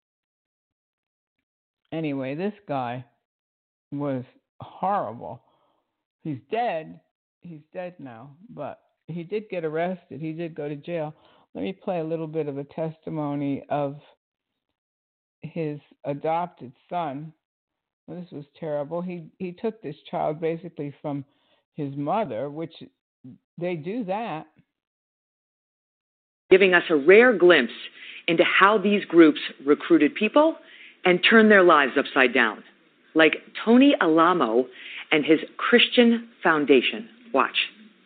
Anyway, this guy was horrible. He's dead. He's dead now, but he did get arrested. He did go to jail. Let me play a little bit of a testimony of his adopted son. Well, this was terrible. He took this child basically from his mother, which they do that. Giving us a rare glimpse into how these groups recruited people and turned their lives upside down, like Tony Alamo and his Christian Foundation. Watch.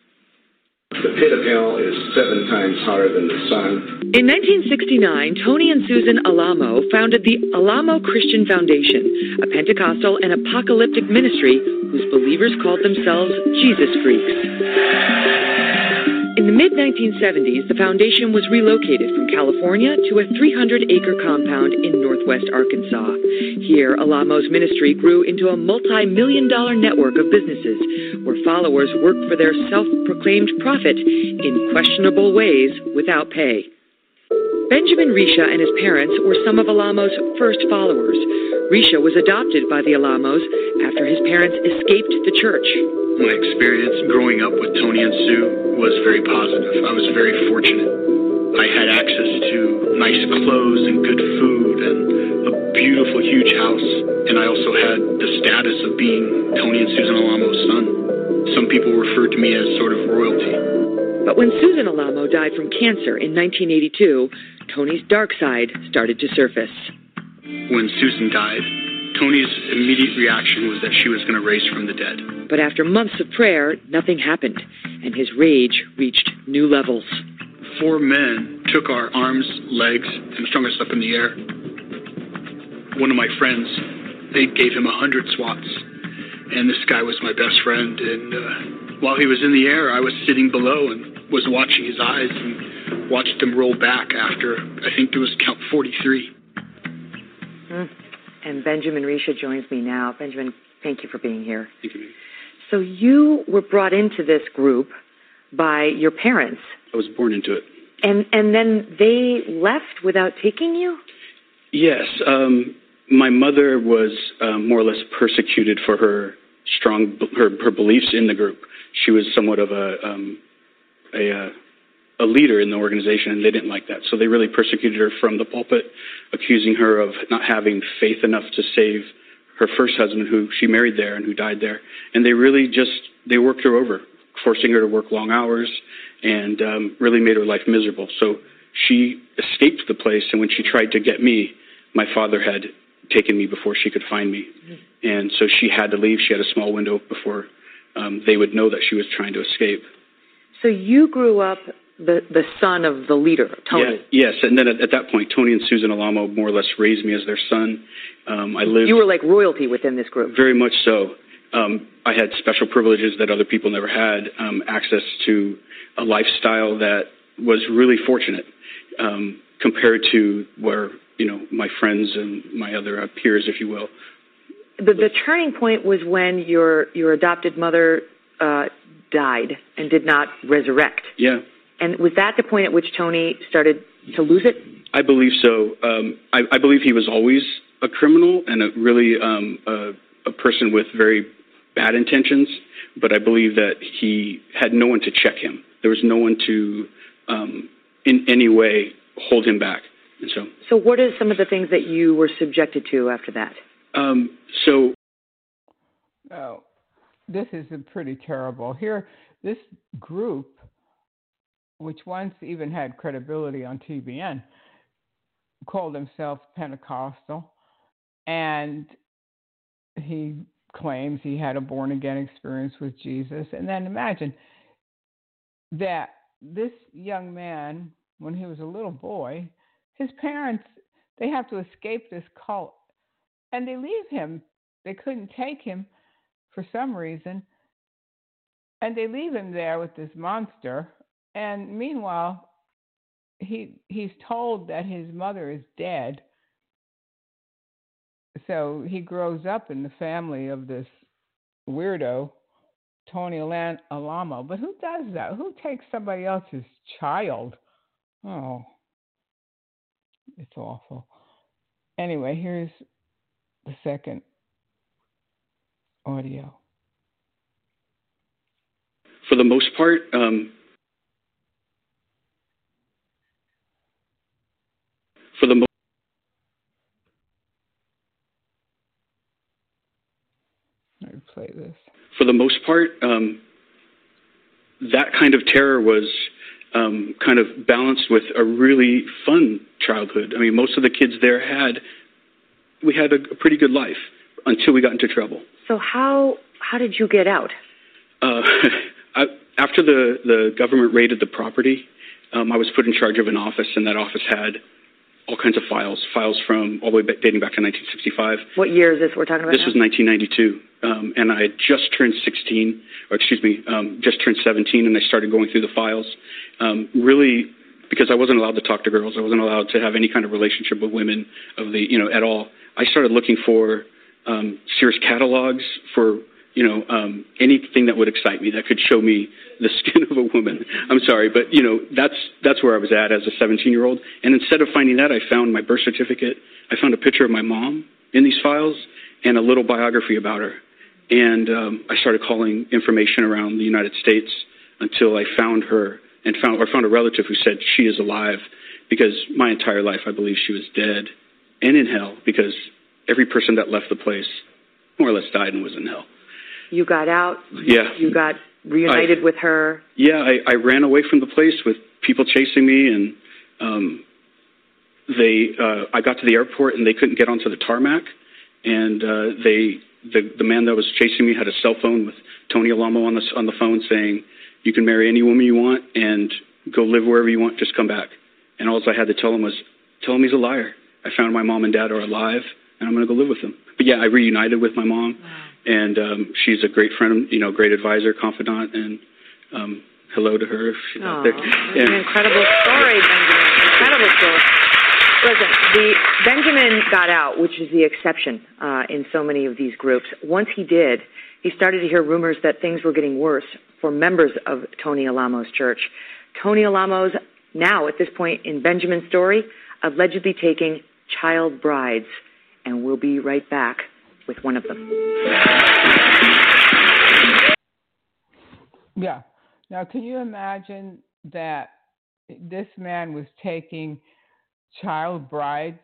The pit of hell is 7 times hotter than the sun. In 1969, Tony and Susan Alamo founded the Alamo Christian Foundation, a Pentecostal and apocalyptic ministry whose believers called themselves Jesus freaks. In the mid-1970s, the foundation was relocated from California to a 300-acre compound in northwest Arkansas. Here, Alamo's ministry grew into a multi-million-dollar network of businesses where followers worked for their self-proclaimed prophet in questionable ways without pay. Benjamin Risha and his parents were some of Alamo's first followers. Risha was adopted by the Alamos after his parents escaped the church. My experience growing up with Tony and Sue was very positive. I was very fortunate. I had access to nice clothes and good food and a beautiful, huge house. And I also had the status of being Tony and Susan Alamo's son. Some people referred to me as sort of royalty. But when Susan Alamo died from cancer in 1982, Tony's dark side started to surface. When Susan died, Tony's immediate reaction was that she was going to raise from the dead. But after months of prayer, nothing happened, and his rage reached new levels. 4 men took our arms, legs, and strung us up in the air. One of my friends, they gave him 100 swats, and this guy was my best friend. And while he was in the air, I was sitting below and was watching his eyes and watched him roll back after, I think it was count 43. And Benjamin Risha joins me now. Benjamin, thank you for being here. Thank you. So you were brought into this group by your parents. I was born into it. And then they left without taking you? Yes. My mother was more or less persecuted for her beliefs in the group. She was somewhat of a leader in the organization, and they didn't like that. So they really persecuted her from the pulpit, accusing her of not having faith enough to save her first husband, who she married there and who died there. And they really they worked her over, forcing her to work long hours and really made her life miserable. So she escaped the place, and when she tried to get me, my father had taken me before she could find me. And so she had to leave. She had a small window before they would know that she was trying to escape. So you grew up the son of the leader, Tony. Yes, and then at that point, Tony and Susan Alamo more or less raised me as their son. You were like royalty within this group. Very much so. I had special privileges that other people never had, access to a lifestyle that was really fortunate compared to where, my friends and my other peers, if you will. The turning point was when your adopted mother died and did not resurrect. Yeah. And was that the point at which Tony started to lose it? I believe so. I believe he was always a criminal and a person with very bad intentions, but I believe that he had no one to check him. There was no one to, in any way, hold him back. And so what are some of the things that you were subjected to after that? this is pretty terrible. Here, this group, which once even had credibility on TBN, called himself Pentecostal, and he claims he had a born-again experience with Jesus. And then imagine that this young man, when he was a little boy, his parents, they have to escape this cult, and they leave him. They couldn't take him for some reason, and they leave him there with this monster. And meanwhile, he's told that his mother is dead. So he grows up in the family of this weirdo, Tony Alamo. But who does that? Who takes somebody else's child? Oh, it's awful. Anyway, here's the second audio. For the most part, Let me play this. For the most part, that kind of terror was kind of balanced with a really fun childhood. I mean, most of the kids there we had a pretty good life until we got into trouble. So how did you get out? After the government raided the property, I was put in charge of an office, and that office had all kinds of files from all the way back, dating back to 1965. What year is this we're talking about? This was 1992, and I had just turned 16, just turned 17, and I started going through the files. Really, because I wasn't allowed to talk to girls, I wasn't allowed to have any kind of relationship with women at all. I started looking for Sears catalogs for anything that would excite me, that could show me the skin of a woman. I'm sorry, but that's where I was at as a 17-year-old. And instead of finding that, I found my birth certificate. I found a picture of my mom in these files and a little biography about her. And I started calling information around the United States until I found her and found a relative who said she is alive, because my entire life I believe she was dead and in hell, because every person that left the place more or less died and was in hell. You got out? Yeah. You got reunited with her? Yeah, I ran away from the place with people chasing me, and I got to the airport and they couldn't get onto the tarmac, and the man that was chasing me had a cell phone with Tony Alamo on the phone saying, "You can marry any woman you want and go live wherever you want, just come back." And all I had to tell him was, tell him he's a liar. I found my mom and dad are alive, and I'm going to go live with them. But yeah, I reunited with my mom. Wow. And she's a great friend, great advisor, confidant, and hello to her if she's out there. Yeah. An incredible story, Benjamin. Incredible story. Listen, Benjamin got out, which is the exception in so many of these groups. Once he did, he started to hear rumors that things were getting worse for members of Tony Alamo's church. Tony Alamo's now, at this point in Benjamin's story, allegedly taking child brides. And we'll be right back with one of them. Yeah. Now, can you imagine that this man was taking child brides?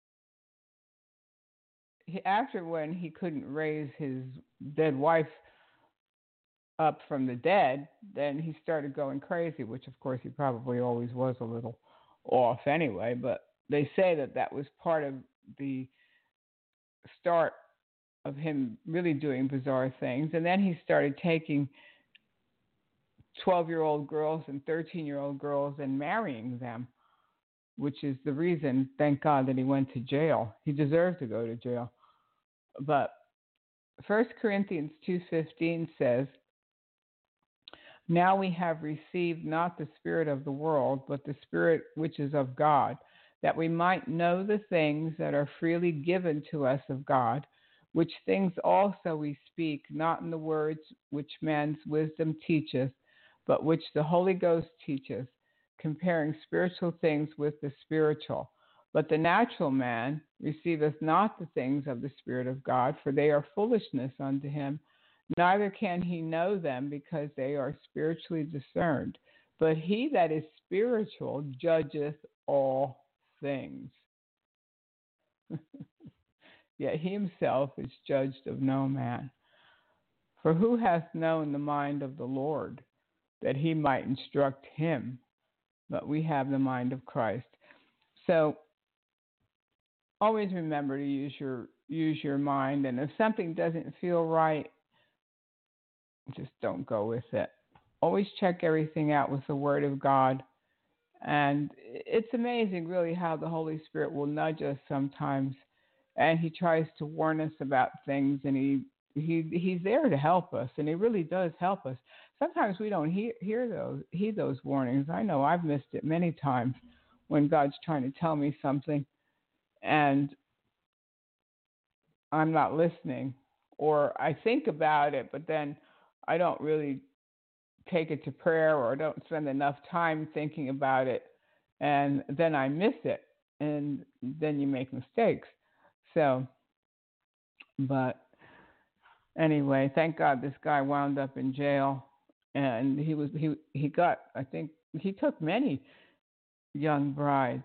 After when he couldn't raise his dead wife up from the dead, then he started going crazy, which, of course, he probably always was a little off anyway. But they say that was part of the start of him really doing bizarre things. And then he started taking 12-year-old girls and 13-year-old girls and marrying them, which is the reason, thank God, that he went to jail. He deserved to go to jail. But 1 Corinthians 2:15 says, "Now we have received not the spirit of the world, but the Spirit which is of God, that we might know the things that are freely given to us of God, which things also we speak, not in the words which man's wisdom teacheth, but which the Holy Ghost teacheth, comparing spiritual things with the spiritual. But the natural man receiveth not the things of the Spirit of God, for they are foolishness unto him, neither can he know them, because they are spiritually discerned. But he that is spiritual judgeth all things." Yet he himself is judged of no man. For who hath known the mind of the Lord, that he might instruct him? But we have the mind of Christ. So always remember to use your mind, and if something doesn't feel right, just don't go with it. Always check everything out with the Word of God. And it's amazing, really, how the Holy Spirit will nudge us sometimes, and he tries to warn us about things, and he's there to help us, and he really does help us. Sometimes we don't heed those warnings. I know I've missed it many times when God's trying to tell me something, and I'm not listening, or I think about it, but then I don't really take it to prayer, or I don't spend enough time thinking about it, and then I miss it, and then you make mistakes. So, but anyway, thank God this guy wound up in jail, and he got, I think he took many young brides.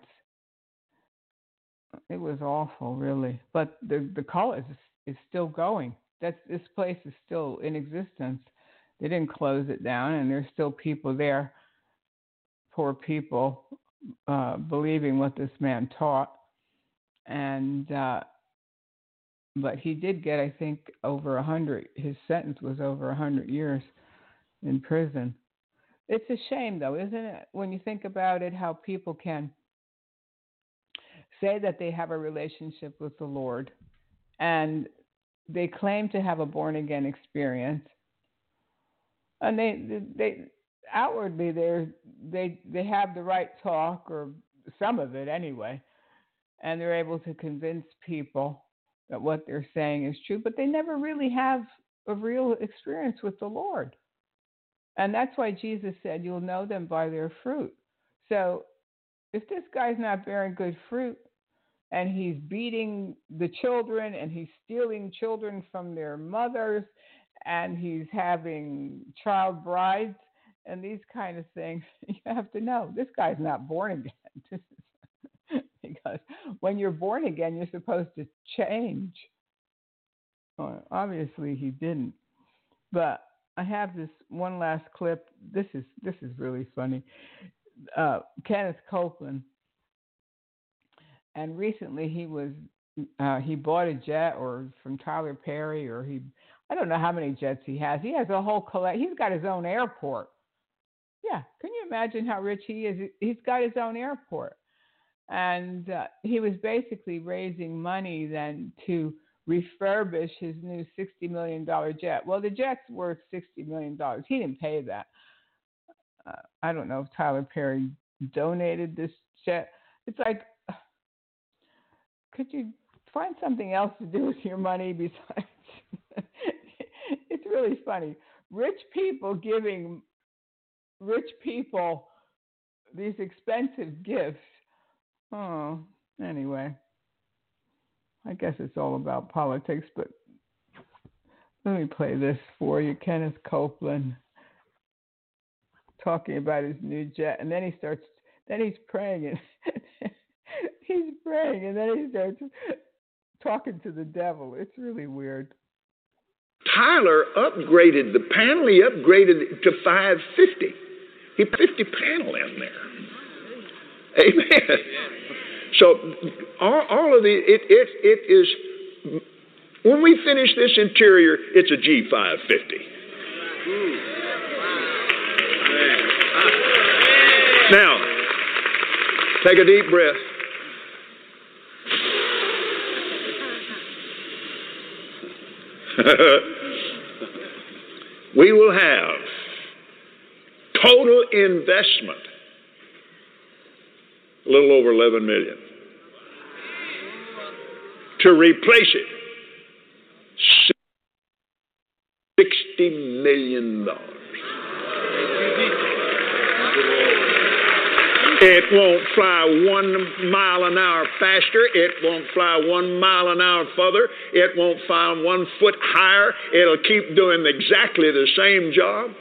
It was awful, really, but the college is still going. This place is still in existence. They didn't close it down, and there's still people there, poor people, believing what this man taught. And but he did get, I think, over 100. His sentence was over 100 years in prison. It's a shame, though, isn't it, when you think about it, how people can say that they have a relationship with the Lord, and they claim to have a born-again experience. And they outwardly they have the right talk, or some of it anyway, and they're able to convince people that what they're saying is true, but they never really have a real experience with the Lord. And that's why Jesus said, "You'll know them by their fruit." So if this guy's not bearing good fruit, and he's beating the children, and he's stealing children from their mothers, and he's having child brides and these kind of things, you have to know this guy's not born again. Because when you're born again, you're supposed to change. Well, obviously, he didn't. But I have this one last clip. This is really funny. Kenneth Copeland, and recently he bought a jet, or from Tyler Perry, or I don't know how many jets he has. He has a whole he's got his own airport. Yeah, can you imagine how rich he is? He's got his own airport. And he was basically raising money then to refurbish his new $60 million jet. Well, the jet's worth $60 million. He didn't pay that. I don't know if Tyler Perry donated this jet. It's like, could you find something else to do with your money besides? It's really funny. Rich people giving rich people these expensive gifts. Oh, anyway, I guess it's all about politics, but let me play this for you. Kenneth Copeland talking about his new jet, and then he's praying, and he's praying, and then he starts talking to the devil. It's really weird. Tyler upgraded the panel. He upgraded it to 550. He put 50 panel in there. Amen. So all of it is, when we finish this interior, it's a G550. Now, take a deep breath. We will have total investment a little over $11 million to replace it. $60 million. It won't fly 1 mile an hour faster. It won't fly 1 mile an hour further. It won't fly 1 foot higher. It'll keep doing exactly the same job.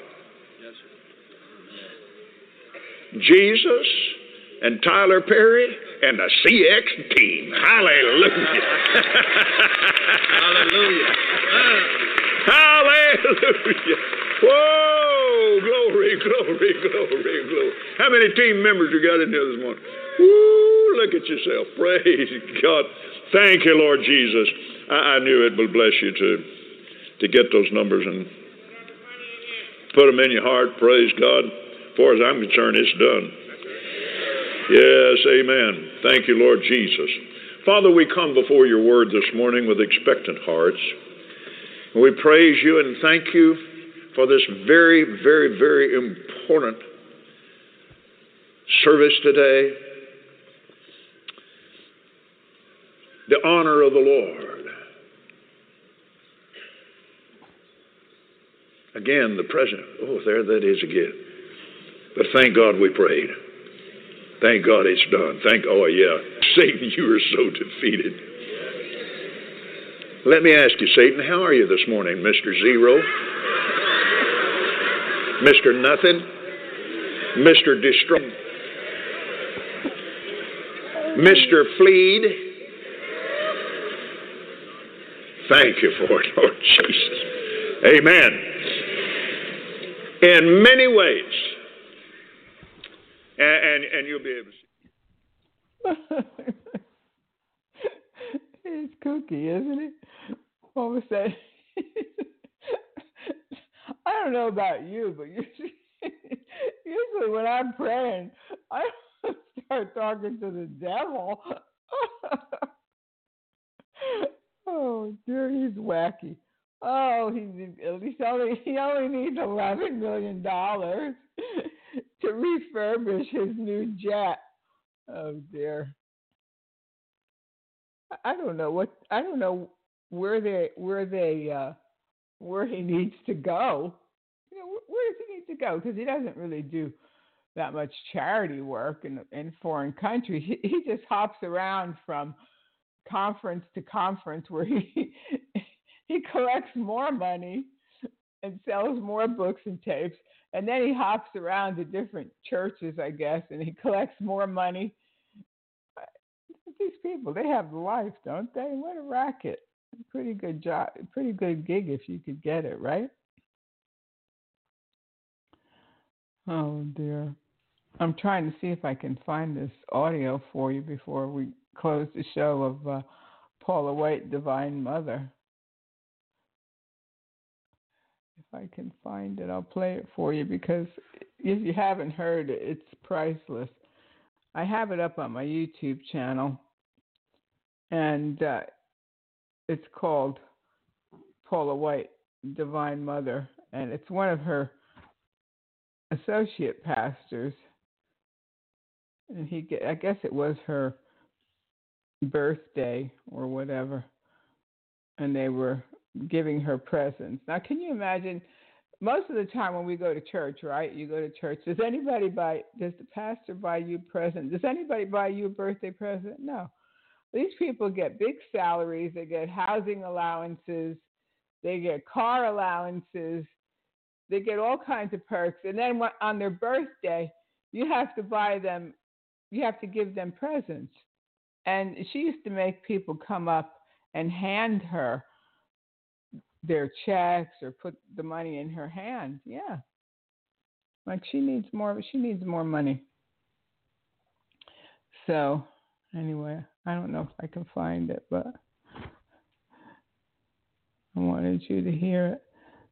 Jesus and Tyler Perry and the CX team. Hallelujah. Hallelujah. Hallelujah. Hallelujah. Whoa, glory, glory, glory, glory. How many team members you got in here this morning? Woo, look at yourself. Praise God. Thank you, Lord Jesus. I knew it would bless you to get those numbers and put them in your heart. Praise God. As far as I'm concerned, it's done. Yes, amen. Thank you, Lord Jesus. Father, we come before your word this morning with expectant hearts. We praise you and thank you for this very, very, very important service today. The honor of the Lord. Again, the president. Oh, there that is again. But thank God we prayed. Thank God it's done. Oh, yeah. Satan, you are so defeated. Let me ask you, Satan, how are you this morning, Mr. Zero? Mr. Nothing? Mr. Destroy? Mr. Fleed? Thank you for it, Lord Jesus. Amen. In many ways. And you'll be able to see. He's kooky, isn't he? All of a sudden. I don't know about you, but usually when I'm praying, I start talking to the devil. Oh, dear, he's wacky. Oh, he only needs $11 million to refurbish his new jet. Oh dear. I don't know where he needs to go. You know, where does he need to go? Because he doesn't really do that much charity work in foreign countries. He just hops around from conference to conference where he collects more money and sells more books and tapes, and then he hops around to different churches, I guess, and he collects more money. These people, they have life, don't they? What a racket. Pretty good job, pretty good gig if you could get it, right? Oh, dear. I'm trying to see if I can find this audio for you before we close the show of Paula White, Divine Mother. If I can find it, I'll play it for you because if you haven't heard it, it's priceless. I have it up on my YouTube channel, and it's called Paula White, Divine Mother, and it's one of her associate pastors, and I guess it was her birthday or whatever, and they were giving her presents. Now, can you imagine? Most of the time when we go to church, right? You go to church. Does the pastor buy you a present? Does anybody buy you a birthday present? No. These people get big salaries. They get housing allowances. They get car allowances. They get all kinds of perks. And then on their birthday, you have to give them presents. And she used to make people come up and hand her their checks or put the money in her hand. Yeah. Like she needs more money. So anyway, I don't know if I can find it, but I wanted you to hear it.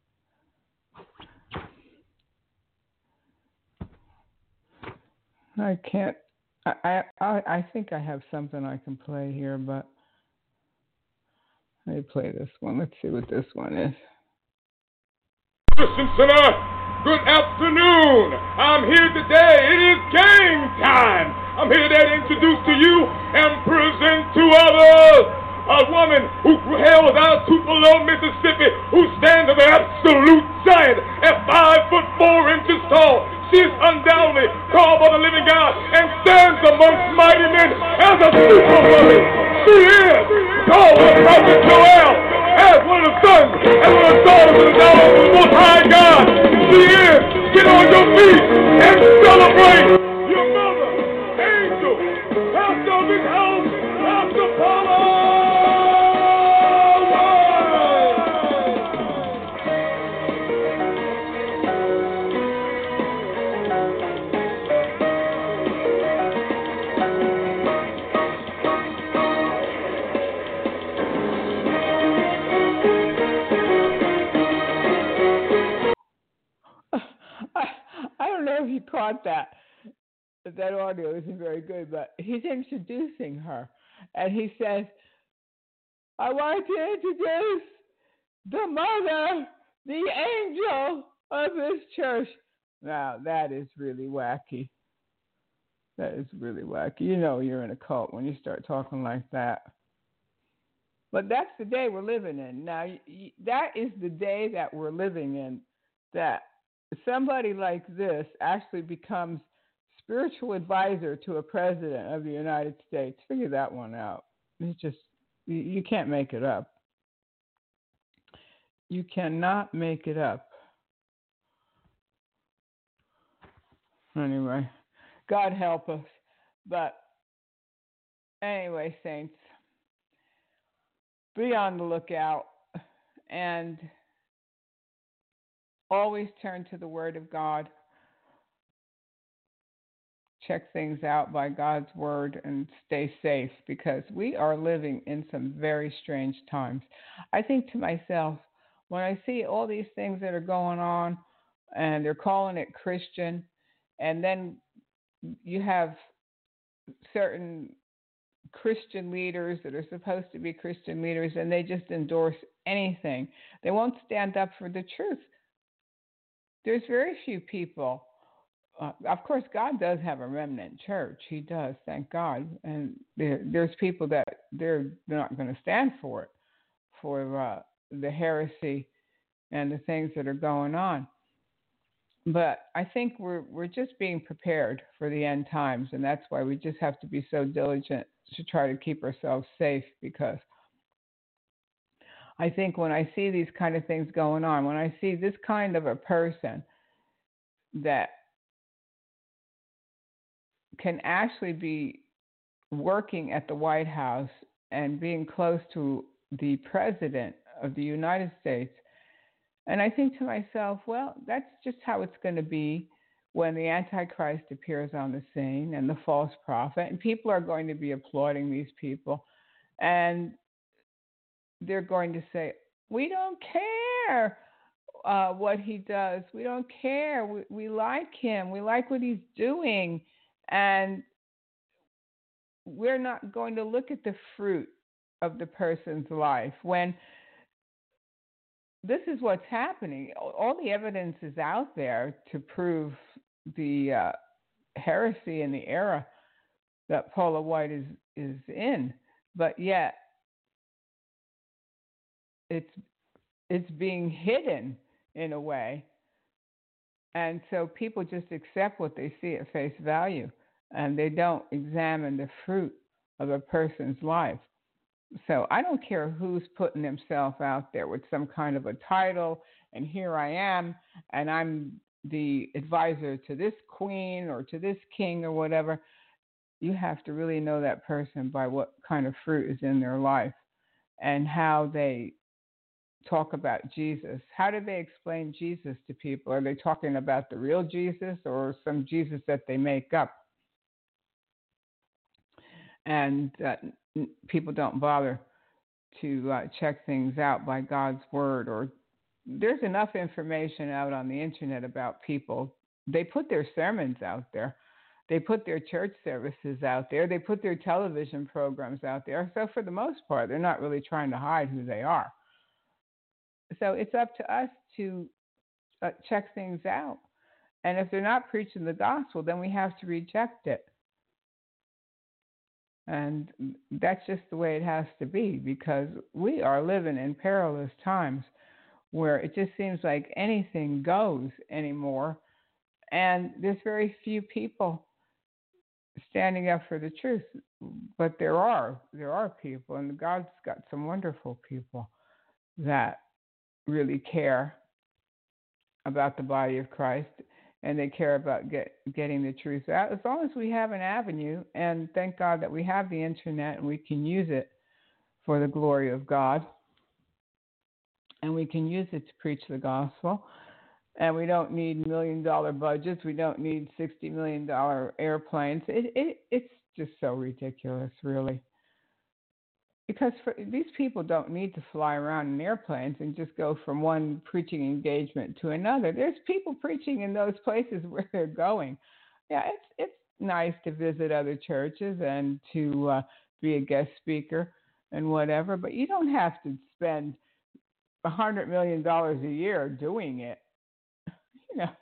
I can't. I think I have something I can play here, but let me play this one. Let's see what this one is. Christian Center, good afternoon. I'm here today. It is game time. I'm here to introduce to you and present to others a woman who hails out of Tupelo, Mississippi, who stands as an absolute giant at 5'4" tall. She is undoubtedly called by the living God and stands amongst mighty men as a superwoman. She is called the Prophet Joel as one of the sons and one of the daughters of the Most High God. She is. Get on your feet and celebrate your mother, Angel, pastor of this house, Pastor Paula. caught that. That audio isn't very good, but he's introducing her. And he says, I want to introduce the mother, the angel of this church. Now, that is really wacky. That is really wacky. You know you're in a cult when you start talking like that. But that's the day we're living in. Now, that is the day that we're living in, that somebody like this actually becomes spiritual advisor to a president of the United States. Figure that one out. It's just, you can't make it up. You cannot make it up. Anyway, God help us. But anyway, saints, be on the lookout and always turn to the Word of God. Check things out by God's Word and stay safe, because we are living in some very strange times. I think to myself, when I see all these things that are going on and they're calling it Christian, and then you have certain Christian leaders that are supposed to be Christian leaders, and they just endorse anything. They won't stand up for the truth. There's very few people. Of course, God does have a remnant church. He does, thank God. And there's people that they're not going to stand for it, for the heresy and the things that are going on. But I think we're just being prepared for the end times, and that's why we just have to be so diligent to try to keep ourselves safe, because I think when I see these kind of things going on, when I see this kind of a person that can actually be working at the White House and being close to the President of the United States, and I think to myself, well, that's just how it's going to be when the Antichrist appears on the scene and the false prophet, and people are going to be applauding these people, and they're going to say, we don't care what he does. We don't care. We like him. We like what he's doing. And we're not going to look at the fruit of the person's life. When this is what's happening, all the evidence is out there to prove the heresy and the era that Paula White is in, but yet it's being hidden in a way, and so people just accept what they see at face value, and they don't examine the fruit of a person's life. So I don't care who's putting himself out there with some kind of a title, and here I am, and I'm the advisor to this queen or to this king or whatever. You have to really know that person by what kind of fruit is in their life and how they talk about Jesus. How do they explain Jesus to people? Are they talking about the real Jesus or some Jesus that they make up? And people don't bother to check things out by God's Word. Or there's enough information out on the internet about people. They put their sermons out there. They put their church services out there. They put their television programs out there. So for the most part, they're not really trying to hide who they are. So it's up to us to check things out. And if they're not preaching the gospel, then we have to reject it. And that's just the way it has to be, because we are living in perilous times where it just seems like anything goes anymore. And there's very few people standing up for the truth. But there are people, and God's got some wonderful people that really care about the body of Christ, and they care about getting the truth out. As long as we have an avenue, and thank God that we have the internet and we can use it for the glory of God, and we can use it to preach the gospel, and we don't need $1 million budgets. We don't need $60 million airplanes. It's just so ridiculous, really. Because these people don't need to fly around in airplanes and just go from one preaching engagement to another. There's people preaching in those places where they're going. yeah, it's nice to visit other churches and to be a guest speaker and whatever, but you don't have to spend $100 million a year doing it. You know,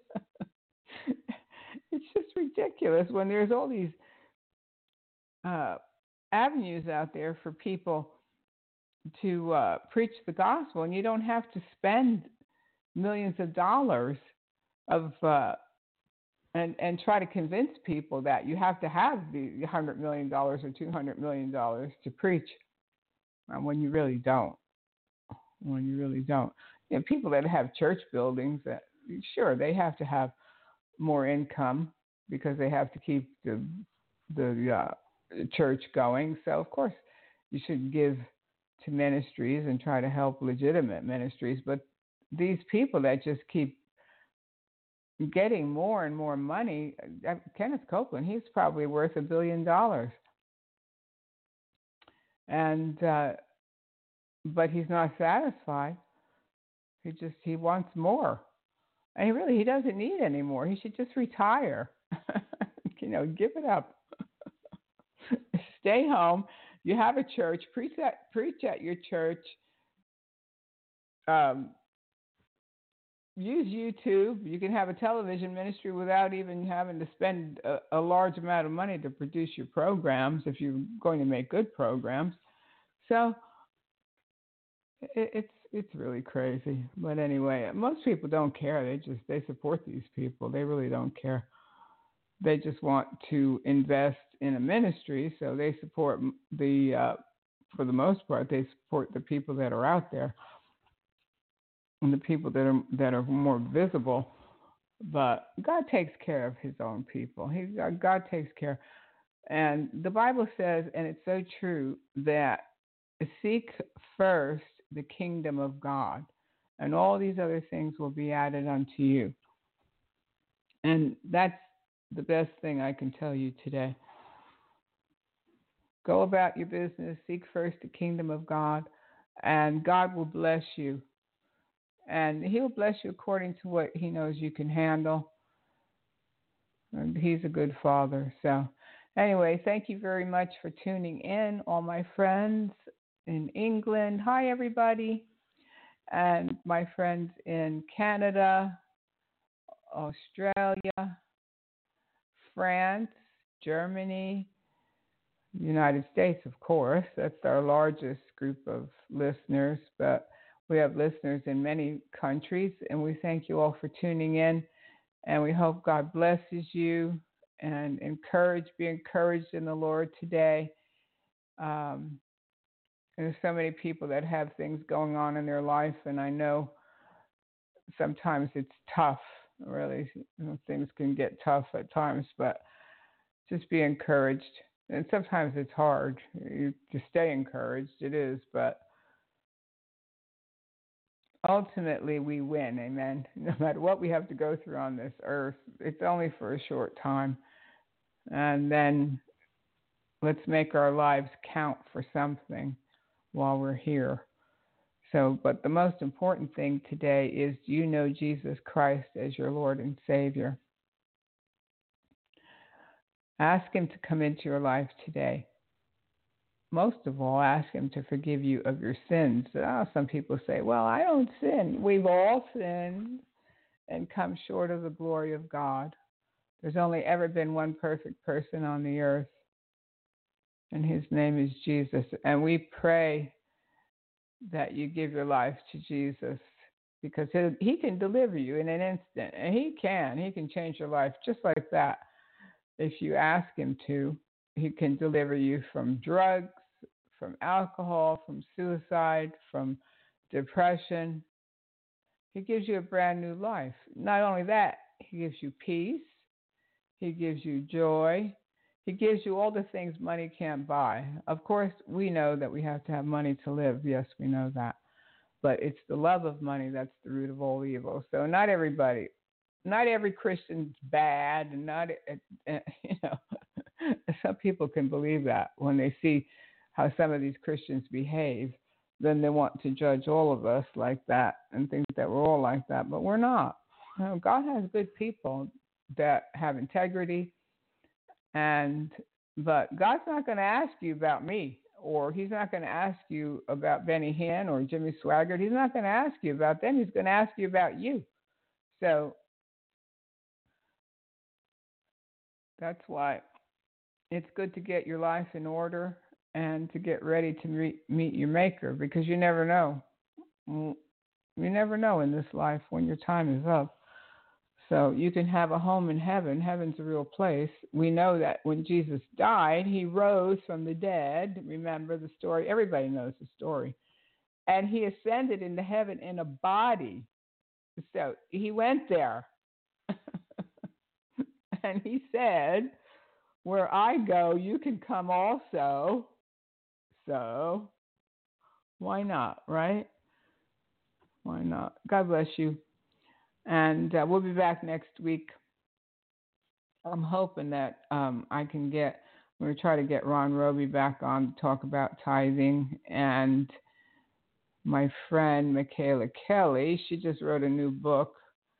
it's just ridiculous when there's all these avenues out there for people to preach the gospel, and you don't have to spend millions of dollars of and try to convince people that you have to have the $100 million or $200 million to preach when you really don't. When you really don't. You know, people that have church buildings, sure, they have to have more income because they have to keep the church going. So, of course, you should give to ministries and try to help legitimate ministries. But these people that just keep getting more and more money, Kenneth Copeland, he's probably worth $1 billion. And but he's not satisfied. He wants more. And he doesn't need any more. He should just retire. You know, give it up. Stay home. You have a church. Preach at your church. Use YouTube. You can have a television ministry without even having to spend a large amount of money to produce your programs if you're going to make good programs. So it's really crazy. But anyway, most people don't care. They support these people. They really don't care. They just want to invest in a ministry, so they support for the most part, they support the people that are out there and the people that are more visible. But God takes care of His own people. God takes care. And the Bible says, and it's so true, that seek first the kingdom of God, and all these other things will be added unto you. And that's the best thing I can tell you today. Go about your business, seek first the kingdom of God, and God will bless you. And He'll bless you according to what He knows you can handle. And He's a good Father. So anyway, thank you very much for tuning in, all my friends in England. Hi, everybody. And my friends in Canada, Australia, France, Germany, United States, of course. That's our largest group of listeners, but we have listeners in many countries, and we thank you all for tuning in, and we hope God blesses you and be encouraged in the Lord today. There's so many people that have things going on in their life, and I know sometimes it's tough. Really, things can get tough at times, but just be encouraged. And sometimes it's hard to stay encouraged. It is, but ultimately we win. Amen. No matter what we have to go through on this earth, it's only for a short time. And then let's make our lives count for something while we're here. So, but the most important thing today is, do you know Jesus Christ as your Lord and Savior? Ask Him to come into your life today. Most of all, ask Him to forgive you of your sins. Some people say, well, I don't sin. We've all sinned and come short of the glory of God. There's only ever been one perfect person on the earth, and His name is Jesus. And we pray that you give your life to Jesus, because He can deliver you in an instant. And He can change your life just like that. If you ask Him to, He can deliver you from drugs, from alcohol, from suicide, from depression. He gives you a brand new life. Not only that, He gives you peace. He gives you joy. He gives you all the things money can't buy. Of course, we know that we have to have money to live. Yes, we know that. But it's the love of money that's the root of all evil. So not every Christian's bad, and some people can believe that when they see how some of these Christians behave. Then they want to judge all of us like that and think that we're all like that, but we're not. God has good people. that have integrity. But God's not going to ask you about me, or he's not going to ask you about Benny Hinn or Jimmy Swaggart. He's not going to ask you about them. He's going to ask you about you. So that's why it's good to get your life in order and to get ready to meet your Maker, because you never know. You never know in this life when your time is up. So you can have a home in heaven. Heaven's a real place. We know that when Jesus died, he rose from the dead. Remember the story? Everybody knows the story. And he ascended into heaven in a body. So he went there. And he said, where I go, you can come also. So why not, right? Why not? God bless you. And we'll be back next week. I'm hoping that we're going to try to get Ron Roby back on to talk about tithing. And my friend, Michaela Kelly, she just wrote a new book.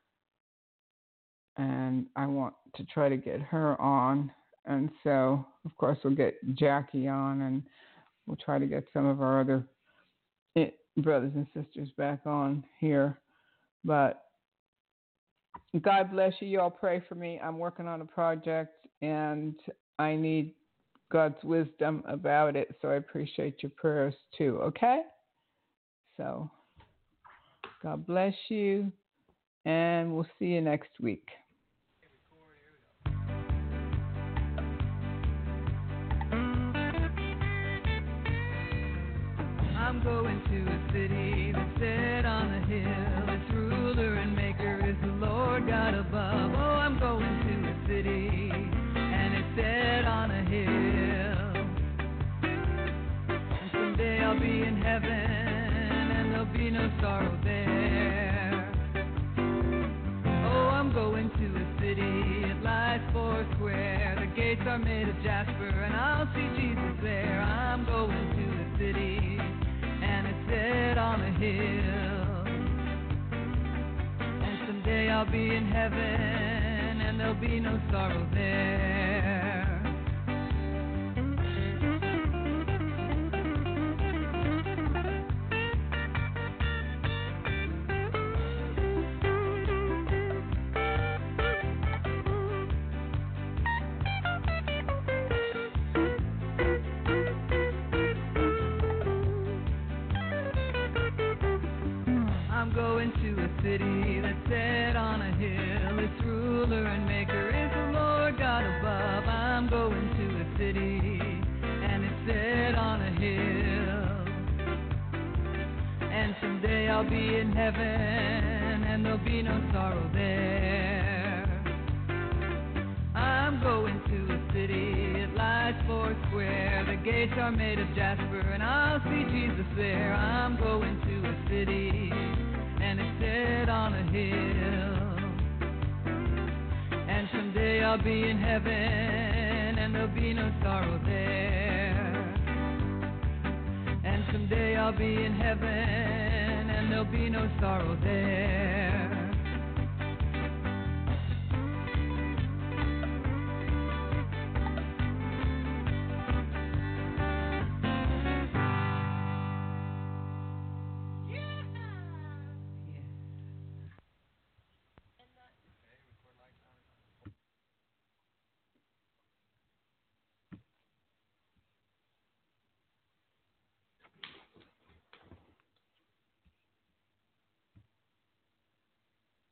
And I want to try to get her on. And so, of course, we'll get Jackie on, and we'll try to get some of our other brothers and sisters back on here. But God bless you. You all pray for me. I'm working on a project, and I need God's wisdom about it, so I appreciate your prayers too, okay? So God bless you, and we'll see you next week. I'm going to a city that's set on a hill. Its ruler and maker is the Lord God above. Oh, I'm going to a city, and it's set on a hill. And someday I'll be in heaven, and there'll be no sorrow there. Oh, I'm going to a city, it lies four square. The gates are made of jasper, and I'll see Jesus there. I'm going to a city, and it's set on a hill. And someday I'll be in heaven, and there'll be no sorrow there. I'm going to a city that's set on a hill. Its ruler and maker is the Lord God above. I'm going to a city, and it's set on a hill. And someday I'll be in heaven, and there'll be no sorrow there. I'm going to a city, it lies four square. The gates are made of jasper, and I'll see Jesus there. I'm going to a city, and it's set on a hill. And someday I'll be in heaven, and there'll be no sorrow there. And someday I'll be in heaven, and there'll be no sorrow there.